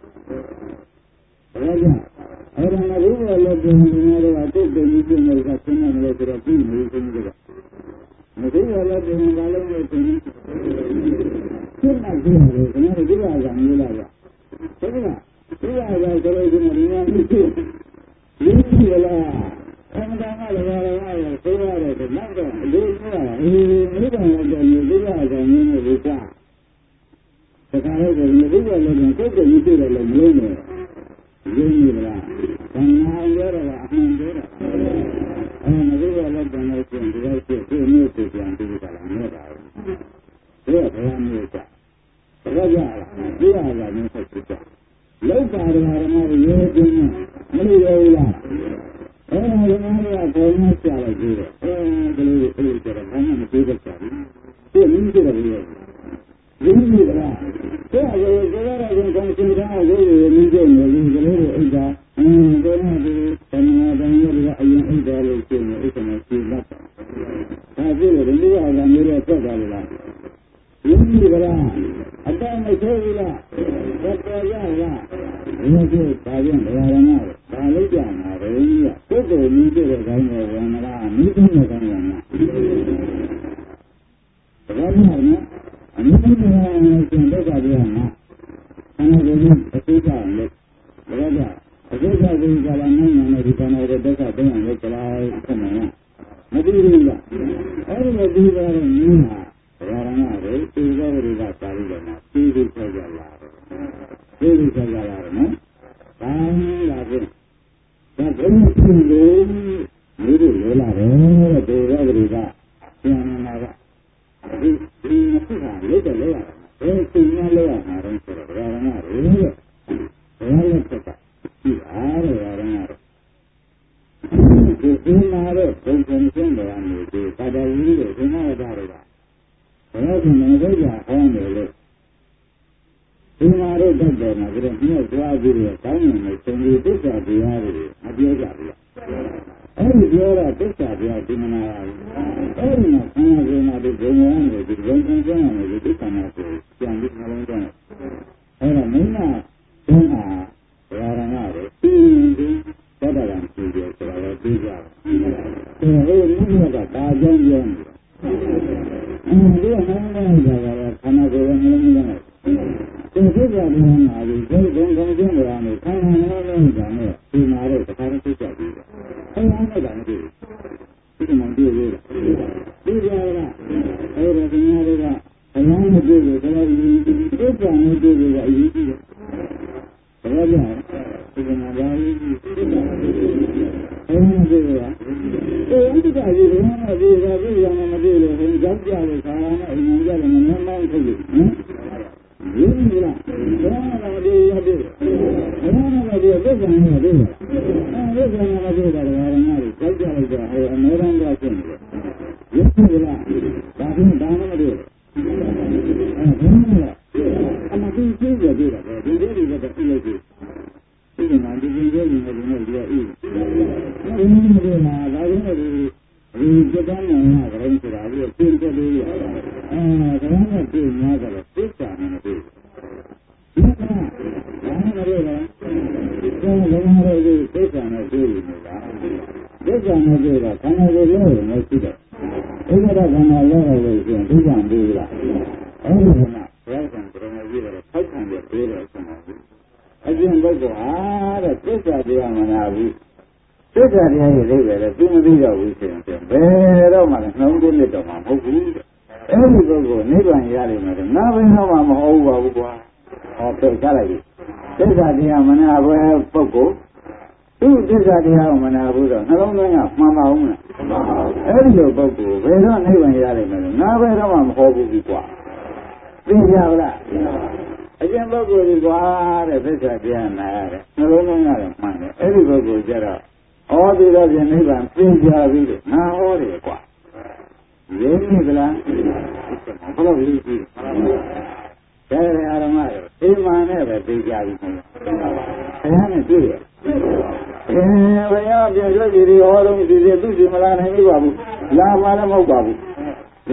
ကြောင့်အဲ့ဒါနဲ့ဘုရားလည်းပြန်နေတယ်ကတုတ်တယ်ကြီးနေကဆင်းနေတယ်ဆိုတော့ပြီးနေတယ်ဆိုတော့မသိရလည်းပြန်လာလို့မဖြစ်ဘူးဖြစ်နေတယ်ကျွန်တော်ဒီကကမျိုးလာရဟုတ်ကဲ့ဒီကကဆိုတော့ဒီမှာမရှိဘူးဒီလားအမှန်တမ်းလည်းလည်းဆိုရတယ်တော့တော့အလေးဆိုတာမိဘလည်းတော့ဒီကကမျိုးနဲ့ဒီကဒါကြလည်းဒီမိဘလည်းတော့ကိုယ်ကိုယ်ကြီးတယ်လည်းမလို့နဲ့ရင်းနေလားဘာနာရရတာအမှန်ပြောတာအဲ့ဒါမိဘလည်းတော့လည်းရှင်ဒီလိုဖြစ်ဒီမျိုးကိုပြန်ပြီးတာလည်းနဲ့တာဘယ်ဘယ်မျိုးကဒါကြလားဒီဟာကမျိုးဆက်ကြလောက်တာဓမ္မရေပြင်းမလို့ရဘူးလားအဲ့ဒါကလည်းဘယ်မှာဆရာလိုက်ကြည့်တယ်အဲဒီလိုအဲ့ဒါကဘာမှမသိတတ်ဘူးဒီနည်းကြတယ်ရင်းနေလားတဲ့အဲ့ဒါကလည်းကောင်းကောင်းစဉ်းစားလို့ရင်းနေတယ်လို့ဒီလိုအိတ်တာဒါနဲ့ဒီတဏှာတိုင်းရအရင်အိတ်တာလို့ရှင်းနေအိတ်မှာရှင်းလိုက်ဒါကြည့်လို့ဒီလိုကမျိုးရဆက်တာလားရင်းနေလားအတမဆိုးဘူးလားသက်တော်ရလားဒီလိုကဒါပြန်ဓမ္မရမဒါလိုက်ကြမှာပဲကြီးကပုဂ္ဂိုလ်ကြီးတဲ့ခိုင်းတယ်ဝင်လားမိသိတဲ့ခိုင်းတယ်နော်ဒါကလည်းနော်အမိသိတဲ့ရှင်ဒုက္ခပြောမှာဆန္ဒကိုအသိကြအောင်လို့ဒါကြအသိကြကိုကြလာနိုင်ရင်ဒီကံရဲ့ဒုက္ခသိအောင်လို့ကြလားဆက်မှာမသိဘူးလားအဲ့ဒီလိုပြီးတော့နည်းဟာဓမ္မရမတွေသိကြတွေကပါဠိတော်မှာသိသိဆက်ကြလာတယ်သိသိဆက်ကြလာတယ်နော်ဘာလာပြီဒါဘယ်လိုဖြစ်လို့မျိုးတွေလဲလာတယ်တဲ့ဒေဝဂရိကပြန်လာတာဒီနှစ်ခါလက်တယ်လဲရတာဘယ်သိညာလဲရမှာတော့ဆိုတော့ဓမ္မရမတွေတဲ့ဘယ်လိုဖြစ်တာဒီအားရရတာဒီနာတဲ့ဘုံပုံစံတွေအနေနဲ့သာတဝီတွေဒီနာရတာတွေကဘယ်လိုမှမသိကြအောင်လေလို့ဒီနာတဲ့တက်တယ်မှာပြီးတော့မြတ်သွားပြီးတော့ကောင်းနေတယ်သင်္ကေတစ္ဆာတရားတွေမပြောကြဘူးလားအဲ့ဒီပြောတာသစ္စာတရားဒီမနာရဘူးအဲ့ဒီမှာဆန္ဒကနာတွေဘုံဝမ်းတွေဒီဘုံပုံစံတွေဒီသစ္စာနာကိုပြန်ပြီးနှလုံးသွင်းအဲ့ဒါမင်းကဘုန်းဟာဓမ္မရမတွေပြီးသတ္တဗံကြည့်တယ်ဆိုတာလည်းသိကြတယ်။ဒီလိုမျိုးကဒါကြောင့်ပြောနေတယ်။အဲဒီကမှန်းနေကြတာကခန္ဓာကိုယ်ရဲ့နှလုံးသွင်းတယ်။ဒီပြည့်စုံတဲ့နာရီဘုံဘုံကောင်းခြင်းတွေကနေခန္ဓာနှလုံးသွင်းကြတယ်ဒီမှာတော့တစ်ခါတည်းသိကြပြီ။အဲ့ဒါနဲ့ကမသိဘူး။ဒီမှာတွေ့ရတာ။ဒီကြလားအဲ့ဒါကညာတွေကဘယ်လိုမတွေ့ဘူးဒါလည်းဒီပြည့်စုံတဲ့တွေ့ရအရေးကြီးတယ်။ဒါကြောင့်ဒီမှာဒါကြီးအဲ့ဒီကအဲ့ဒီကကြီးကဒီကကြီးရမှာမတွေ့လို့ခင်ကြောက်ကြလို့ခါရနဲ့အရင်ကြတယ်မနှမ်းထုတ်လို့ဟင်ရင်းနေလားဒါမှမတွေ့ရပြီဒါမှမတွေ့ပြဿနာနေတယ်အဲ့ဒီကမှမတွေ့တာလည်းရမှာကြောက်ကြလိုက်တော့ဟဲ့အများရန်ကဖြစ်နေတယ်ရင်းနေလားဒါကဒါမှမတွေ့အဲ့ဒါမှလားအမကြီးကြီးကြည့်တာပဲဒီလိုတွေကတော့ပြည့်လို့ဒီမှာဒီလိုမျိုးနေနေတယ်ဒီအေးဒီလိုမှာဒါကြောင့်ဒီစက်တန်းနဲ့ကလည်းဆိုတာပြီးပြင်းပြလို့ရဒါနဲ့ပြင်းများကြတော့သိချာနေတယ်ဒီကဘာမှမရဘူးဒါလည်းမရဘူးသိချာနေတွေ့နေတာသိချာနေတွေ့တာခန္ဓာကိုယ်လုံးလုံးမရှိတော့ဒီကတော့ခန္ဓာလုံးလို့ရှိရင်သိချာပြီးလားအဲ့ဒီကဘုရားကံပရမကြီးတော့ထောက်ခံရပြေးတယ်ဆိုတော့အကျင့်ပုဂ္ဂိုလ်အားတဲ့သစ္စာတရားမနာဘူးသစ္စာတရားရဲ့အိဗယ်လည်းသူမသိတော့ဘူးဆိုရင်ဘယ်တော့မှနှလုံးသွင်းနေတော့မှာမဟုတ်ဘူးအဲ့ဒီပုဂ္ဂိုလ်နိဗ္ဗာန်ရလိမ့်မယ်ငါဘယ်တော့မှမဟုတ်ပါဘူးကွာဟောပြောချလိုက်ပြီသစ္စာတရားမနာဘယ်ပုဂ္ဂိုလ်သူသစ္စာတရားကိုမနာဘူးတော့နှလုံးသွင်းကမှန်ပါဦးမလားအဲ့ဒီလိုပုဂ္ဂိုလ်ဘယ်တော့နိဗ္ဗာန်ရလိမ့်မယ်ငါဘယ်တော့မှမဟုတ်ဘူးကွာသိကြလားအကျင့်ပုဂ္ဂိုလ်ကြီးကွာတဲ့သစ္စာတရားနာရတယ်နှလုံးသွင်းရတယ်မှန်တယ်အဲ့ဒီပုဂ္ဂိုလ်ကျတော့ဩဒီတော့ပြင်နိဗ္ဗာန်သိကြပြီလို့ငါဟောတယ်ကွာရင်းနေကြလားဘယ်လိုရေးကြည့်တယ်အာရမရောအိမ်မာနဲ့ပဲသိကြပြီခင်ဗျာနဲ့တွေ့ရဘယ်ရပြန်ရွှေ့ကြည့်ဒီဟောတော့ဒီသူစီမလာနိုင်ဘူးပါဘူးလာမှလည်းမဟုတ်ပါဘူးလ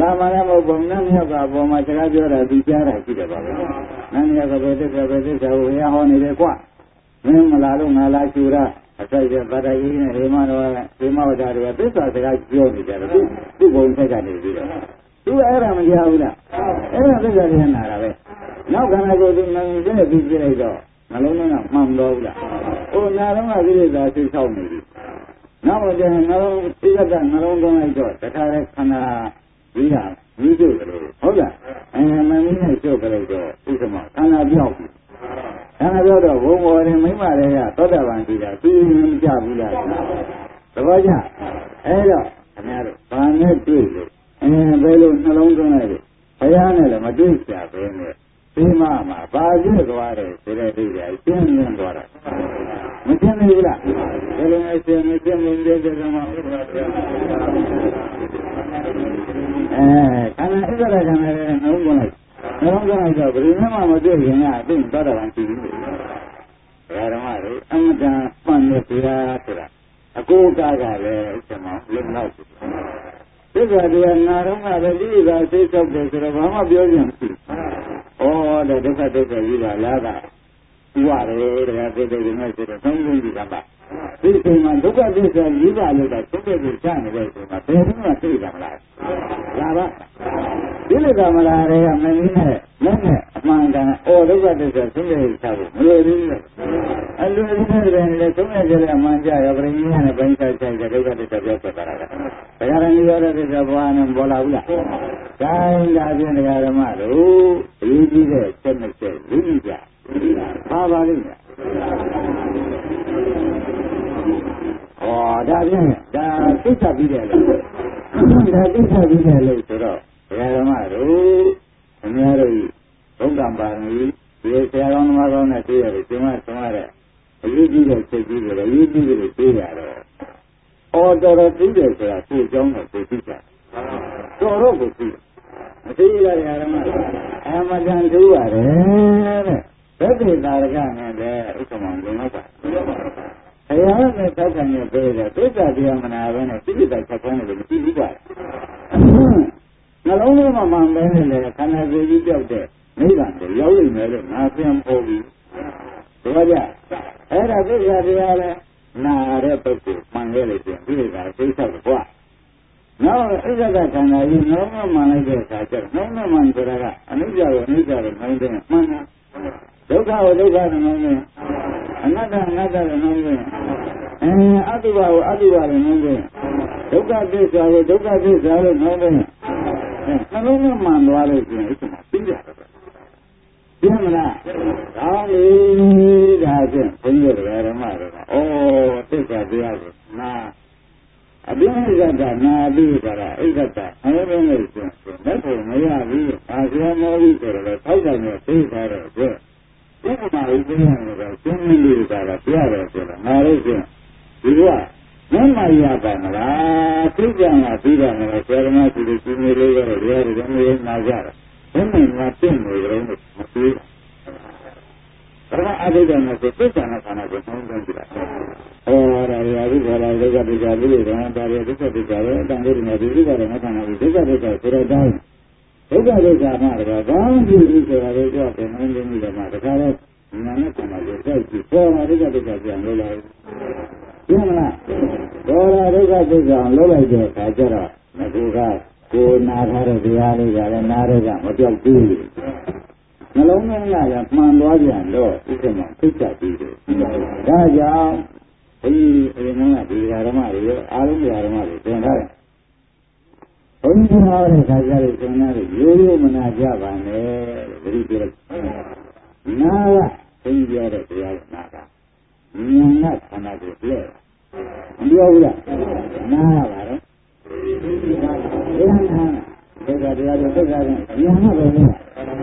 လာမလည်းမဟုတ်ဘူးနတ်မြောက်ကပေါ်မှာစကားပြောတာသူကြားတာရှိတယ်ပါပဲနတ်မြောက်ကပဲသစ္စာကိုရဟောနေတယ်ကွာမင်းမလာလို့ငါလာချူတာအစိုက်ရဗဒအေးနဲ့ဟေမတော်ဟေမဝဒတွေကသစ္စာစကားပြောနေကြတယ်သူ့ဘုံဆက်ကနေပြီးတော့သူအဲ့ဒါမကြားဘူးလားအဲ့ဒါသစ္စာတွေနာတာပဲနောက်ခန္ဓာကိုယ်သူငြင်းတဲ့ပြီးပြလိုက်တော့နှလုံးထဲကမှန်တော့ဘူးလားဟိုနာတော့ကကိလေသာသိဆောက်နေပြီနောက်တော့နှလုံးသိရတဲ့နှလုံးသွင်းလိုက်တော့တခါတည်းခန္ဓာကြီးတာကြီးကျုပ်တယ်ဟုတ်လားမင်းနဲ့ကျုပ်ကြလိုက်တော့ဥစ္စမခန္ဓာပြောက်ပြီခန္ဓာပြောက်တော့ဘုံဘော်ရင်မိမတွေကသောတာပန်ကြီးတာသူမကြဘူးလားသဘောကျအဲ့တော့ခင်ဗျားတို့ဘာနဲ့တွေ့လို့ဘယ်လိုနှလုံးသွင်းလိုက်လို့ဘုရားနဲ့လည်းမတွေ့ကြပဲနဲ့ဒီမှာဘာပြည့်သွားတယ်ဆိုတဲ့အိရာရှင်းနေသွားတာမရှင်းဘူးလားဘယ်လိုလဲရှင်းနေတယ်ဆိုတော့ခန္ဓာဣဇရခန္ဓာရဲ့နှလုံးသွင်းလိုက်တော့ဘယ်လိုမှမတွေ့ရင်ကအသိသောတာပန်ရှိဘူးဓမ္မတွေအမှန်တန်မှန်တဲ့တရားဆိုတာအကိုးကားကလည်းဥစ္စာမလုံလောက်သစ္စာတရားနာတော့ကလည်းဒီကသိချုပ်တယ်ဆိုတော့ဘာမှပြောရင်မရှိဘူးဒုက္ခကြီးပါလားကဥပါရေတရားသိတဲ့နေဆိုတော့သုံးလုံးကြီးကပါဒီချိန်မှာဒုက္ခသစ္စာကြီးပါလို့ကသုံးတဲ့ကိုကြားနေတဲ့အချိန်မှာဘယ်တော့မှသိတာမလားလာပါဒီလိုကမလားတွေကမင်းနဲ့လက်နဲ့အမှန်ကန်ဒုက္ခသစ္စာသုံးတဲ့ကိုချဖို့မလိုဘူးလေအလိုလိုနဲ့လည်းသုံးတဲ့ကြတဲ့အမှန်ကြရောပရိညာနဲ့ပိုင်းခြားခြားတဲ့ဒုက္ခသစ္စာပြောပြတာကဘုရားရင်းရောတဲ့သစ္စာဘဝနဲ့ပေါ်လာဘူးလားတိုင်းဒါဖြင့်တရားဓမ္မတို့အရေးကြီးတဲ့ချက်နဲ့ချက်ဝိနည်းကြပါပါလိမ့်မယ်ဒါဖြင့်ဒါသိစ္စာပြီးတယ်လို့ဒါသိစ္စာပြီးတယ်လို့ဆိုတော့ဘုရားဓမ္မတို့အများတို့ဘုဒ္ဓပါရမီဒီဆရာတော်မှာကောင်းတဲ့သိရတယ်ကျင်မဆုံးရတဲ့အရေးကြီးတဲ့စိတ်ကြီးတွေအရေးကြီးတယ်လို့သိရတော့တော်တော်သိတယ်ဆိုတာကိုယ်ကြောင်းနဲ့ကိုယ်သိကြတော်တော့ကိုသိမသိရတဲ့ဓမ္မအမှန်တန်သိရတယ်တဲ့ဘယ်ဒီသာရကနဲ့တဲ့ဥက္ကမောင်လုံတော့ပါဘုရားနဲ့သောက်ခံရပေးတဲ့သစ္စာတရားမနာပဲနဲ့သိတဲ့ချက်ခွန်းတွေမရှိဘူးပါနှလုံးထဲမှာမှန်ပဲနဲ့လေခန္ဓာကိုယ်ကြီးပြောက်တဲ့နိဗ္ဗာန်ကိုရောက်လိမ့်မယ်လို့ငါပြန်ပေါ်ပြီဒီလိုကြအဲ့ဒါသစ္စာတရားလဲနာတဲ့ပုဂ္ဂိုလ်မှန်ခဲ့လို့ပြန်ဒီလိုကသိဆောက်တော့နောက်ဣဇဒခန္ဓာကြီးနှလုံးမှန်လိုက်တဲ့အခါကျတော့နှလုံးမှန်ဆိုတာကအနိစ္စကိုအနိစ္စကိုနှလုံးသွင်းမှန်တာဒုက္ခကိုဒုက္ခနဲ့နှလုံးသွင်းအနတ္တအနတ္တနဲ့နှလုံးသွင်းအတုပကိုအတုပနဲ့နှလုံးသွင်းဒုက္ခသစ္စာကိုဒုက္ခသစ္စာနဲ့နှလုံးသွင်းနှလုံးနဲ့မှန်သွားလို့ရှိရင်ဥစ္စာပြီးတယ်ပြင်းမလားကောင်းပြီဒါဖြင့်ဘုန်းကြီးတို့ဓမ္မတွေကသစ္စာတရားကိုနာအပြင်းဇတ်နာပြီးကြတာဣဇတ်တာအဲလိုမျိုးဆိုလက်ဖို့မရဘူးအာဇေမောဘူးဆိုတော့ထောက်တယ်နဲ့သိထားတဲ့အတွက်ဒီကမှာဥပ္ပယံကတော့ရှင်းနေလို့ကတော့ပြရတယ်ဆိုတော့ငါတို့ချင်းဒီကမမရပါမလားသိကြမှာပြီးတယ်နော်ဆရာမကြီးတို့ရှင်နေလေးကတော့တရားတွေလည်းနာကြတယ်ဘယ်နဲ့ငါသိနေကြလို့မသိဘာအဘိဓမ္မာကိုသိကြတဲ့ခန္ဓာကိုသုံးသပ်ကြည့်တာရာဟုခေါ်လာဒုက္ခဒုက္ခပြီးတော့ဒါရဒုက္ခဒုက္ခရဲ့အတန်လေးတွေနဲ့ဒီဒုက္ခတွေနဲ့ခန္ဓာကိုဒုက္ခဒုက္ခဆိုတော့တိုင်းဒုက္ခဒုက္ခမှာတော့ဘာမှကြည့်ဘူးဆိုတာကိုကြောက်တယ်နင်းနေမိတယ်မှာတခါတော့နာနဲ့ခန္ဓာကိုစိုက်ကြည့်ပေါ်လာဒုက္ခဒုက္ခပြန်လို့လာရှင်းမလားပေါ်လာဒုက္ခဒုက္ခလုံးလိုက်တဲ့အခါကျတော့ဒီကကိုနာထားတဲ့တရားလေးကလည်းနားတွေကမပြောက်ဘူးနှလုံးသွင်းရတာမှန်သွားပြန်တော့ဥစ္စာမှသိချပြီးတယ်ဒါကြောင့်ဒီအရင်ကဒီဓမ္မတွေရောအားလုံးဓမ္မတွေသင်ထားတယ်ဘုန်းကြီးဟောတဲ့ခါကျတော့သင်ထားတယ်ရိုးရိုးမနာကြပါနဲ့လို့ဒီပြောလိုက်နာကဘုန်းကြီးပြောတဲ့တရားကနာကဉာဏ်နဲ့ခန္ဓာကိုပြည့်မပြောဘူးလားနာကပါတော့တရားနာဒုက္ခတရားတွေဒုက္ခတွေဉာဏ်နဲ့ပဲလေ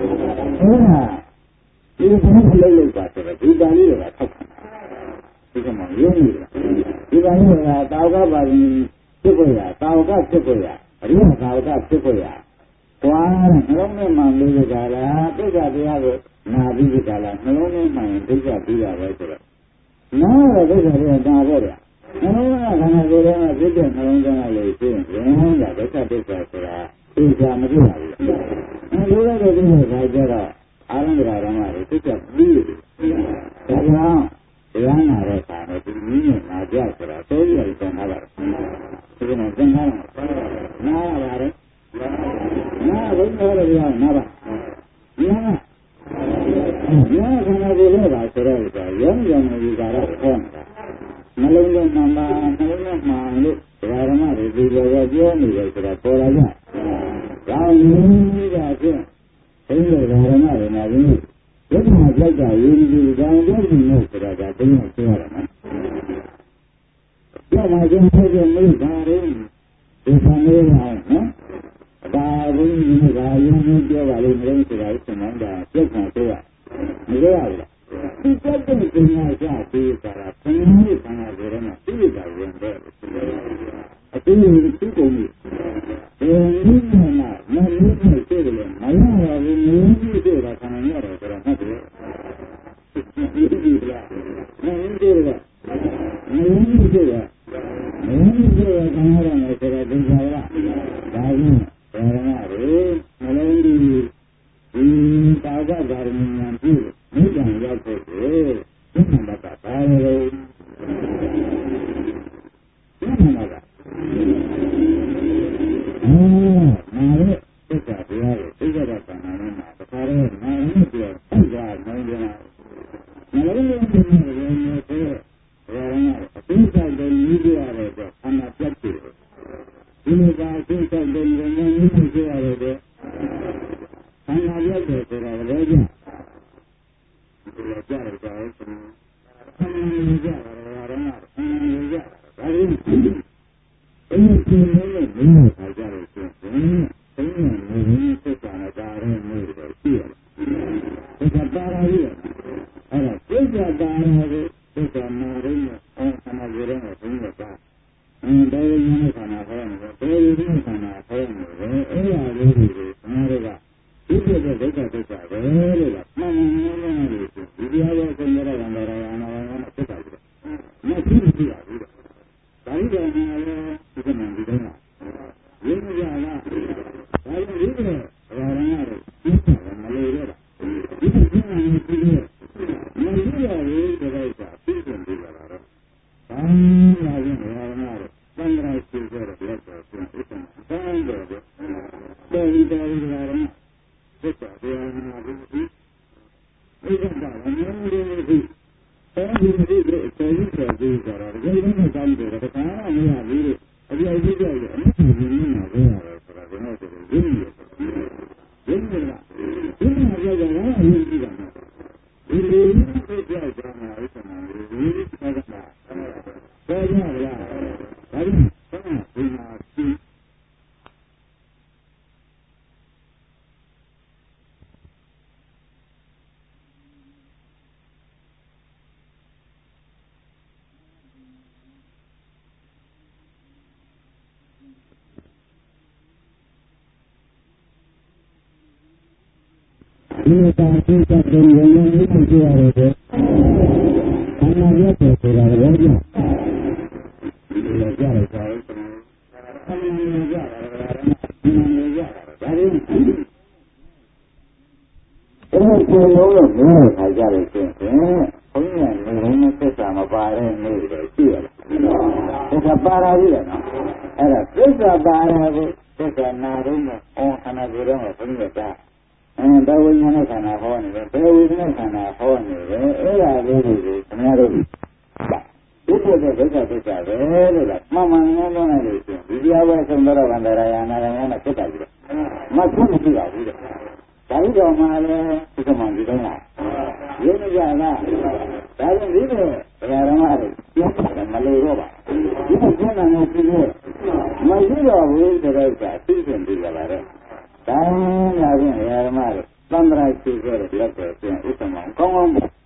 အဲ့ဒါဒီဘုန်းကြီးလုံးလိုက်ပါဆိုတော့ဒီတန်လေးတွေကထောက်ခံဒီကမှရင်းနေတယ်ဒီကနေ့ကတာဝကပါရင်ဖြစ်ပေါ်ရတာဝကဖြစ်ပေါ်ရအရိယတာဝကဖြစ်ပေါ်ရတွားတဲ့နှလုံးထဲမှာလေးကြလားသိက္ခာတရားကိုနာပြီးကြလားနှလုံးထဲမှာသိက္ခာပြီးရပဲဆိုတော့နားရသိက္ခာတရားတာပေါ့ဗျာနှလုံးကခန္ဓာကိုယ်ထဲမှာဖြစ်တဲ့နှလုံးသားလေးသိရင်ဉာဏ်ကဒုက္ခသစ္စာဆိုတာသသိချာမသိပါဘူးလူရတဲ့ဒီလိုခါကျတော့အာရဏဓမ္မတွေသိချပြီးတယ်ဒါကြောင့်တရားနာတဲ့အခါနဲ့ဒီနည်းနဲ့နာကြဆိုတာသုံးရည်သင်ထားပါတယ်ဒီကနေ့သင်ထားတယ်နားရပါတယ်နားဘုရားရရနားပါနားနားခန္ဓာကိုယ်နဲ့ပါဆိုတော့ရုံးရုံနဲ့ဒီကာရခေါ်နေတာနှလုံးသွင်းမှန်ပါနှလုံးသွင်းမှန်လို့ဓမ္မတွေဒီလိုပဲပြောနေတယ်ဆိုတာပေါ်လာကြ။ဒါရင်းကြဖြင့်ဘုရားဓမ္မတွေမှာဒီယုံမှာကြောက်ကရင်းပြီးဒါတော့ဒီလိုဆိုတာကဘုရားပြောရမှာ။ပြောမှချင်းဖြစ်ဖြစ်မိဒါရင်းဒီဆံလေးအောင်နော်။ဒါဘုရားကရင်းပြီးပြောပါလိမ့်မယ်ဆိုတာကိုသင်္ကန်းတာပြုတ်ခံပြောရမရဘူးလား။ဒီစက်တဲ့ပညာကြပြီးတာကဘုရားဆံရကြတယ်မှာသိတာဝင်တယ်။အတူတူသိကုန်ပြီ။ဒီနေ့မှာမင်းတို့သိတယ်မရပါဘူးမင်းတို့သိတာခံရတယ်ဆိုတော့ဟုတ်တယ်။ဒီလားမင်းတို့ကမင်းတို့ကခံရတယ်ဆိုတော့ဒီကရဒါကြီးဓမ္မတွေမလုံးဒီတာဝကဓမ္မဉာဏ်ပြုမိစ္ဆာရောက်ဖို့ဒီမှာကဘာလဲဒီမှာကနာရဲသစ္စာတရားကိုသိကြတဲ့ခန္ဓာနဲ့မှာတခါတည်းနာရဲပြောသိကြနိုင်တယ်နာရဲလို့ဒီလိုမျိုးဆိုအသိစိတ်တွေကြီးကြရတယ်ဆိုခန္ဓာပြတ်တယ်ဒီလိုကအသိစိတ်တွေငြိမ်းကြီးကြရတယ်တဲ့ခန္ဓာပြတ်တယ်ဆိုတာလည်းကြဒီလိုကြရတယ်ဆိုရင်ခန္ဓာကြရတယ်ခန္ဓာကြဒါရင်းဒီလိုမျိုးမင်းခါကြလို့ဆိုရင်ဘယ်နဲ့မင်းသစ္စာနဲ့ဒါရင်းမျိုးတွေရှိရတယ်သစ္စာပါရကြီးအဲ့ဒါသစ္စာပါရကိုသစ္စာနာရင်းနဲ့ခန္ဓာကြရင်းကိုသိနေတာဒေဝဉာဏ်ခန္ဓာဟောနေတယ်ဒေဝဉာဏ်ခန္ဓာဟောနေတယ်အဲ့ဒါလေးတွေကိုငါတို့ကဒီပြည့်တဲ့ဒုက္ခသစ္စာပဲလို့ကမှန်မှန်မှန်လို့ဒီတရားရဲ့ဆင်းရဲတဲ့ဗန္ဒရာယနာဝံနဲ့သစ္စာကြတယ်မသိဘူးရဘူးဒါကြီးတယ်ငါလည်းဒီကနေ့ဒီတိုင်းကရင်းကြလားဒါလည်းဒီကနေ့ဘာရမ်းရတယ်ဒီကမလို့ရတာဒီကနေ့ဒီနေ့မလို့ရဘူးတဲ့ကသိတယ်ဒီကလာတော့ဘာလာရင်ဘာရမ်းရတယ်သံဃာရှိကြတဲ့လက်တော်ပြန်ဥစ္စာသံဃာတော်တော်ဒီတော်ဒီလာတော့သစ္စာတရားနာပြီးဒီကကလည်းမင်းတို့ဒီအဲဒီဒီတဲ့တော်ကြီးတော်ကြီးကြတော့ဒီလိုနဲ့တောင်းတယ်ဒါကမရဘူးလေအပြည့်အစုံကြည့်ရအမှန်ကြီးနေတာပဲရတယ်ဆိုတာကျွန်တော်တို့ရင်းနေတယ်ရင်းနေတာဒီမှာကြောက်ကြတာအရင်ကြည့်တာဒီလိုမျိုးကြောက်ကြတာဥစ္စာတွေဒီလိုကြောက်တာပြောကြလားဒါကြောင့်ဒီမှာဒီတာသိတဲ့ဉာဏ်နဲ့သိကြရတယ်တဲ့ခန္ဓာရဲ့ဆိုတာလည်းကြည့်လို့ကြားရတာခန္ဓာရဲ့ကြတာဒီလိုကြတာဒါရင်းအဲ့ဒီကိုယ်လုံးလို့ပြောရခါကြလို့ရှိရင်ဘုန်းကြီးကနေလုံးသစ္စာမပါတဲ့နေတယ်ရှိရလားသစ္စာပါရပြီလားနော်အဲ့ဒါသစ္စာပါရကိုသစ္စာနာတော့မှခန္ဓာကိုယ်တော့ဘုန်းကြီးကဘယ်ဝိညာဉ်နဲ့ခန္ဓာဟောနေတယ်ဘယ်ဝိညာဉ်နဲ့ခန္ဓာဟောနေတယ်အဲ့ဒါလေးတွေကိုခင်ဗျားတို့ဒီလိုတဲ့ဒုက္ခသစ္စာပဲလို့လားမှန်မှန်ငန်းလုံးလိုက်လို့ရှိရင်ဒီတရားဝဲဆုံးတော့ဗန္ဒရာယနာရယနာဖြစ်တာကြီးတယ်မဆုံးမရှိပါဘူးတဲ့ဒါကြီးတော်မှာလည်းဒီကမှဒီတိုင်းလားရင်းကြလားဒါကြောင့်ဒီလိုဓမ္မတွေပြောတယ်မလို့တော့ပါဒီကကျန်တာနဲ့ပြီးလို့မရှိတော့ဘူးဆိုတော့အသိဉာဏ်ပြီးကြပါတော့ဒါလာရင်ဓမ္မတွေသံဃာရှိခဲ့တဲ့လက်တွေပြန်ဥစ္စာကောင်းကောင်း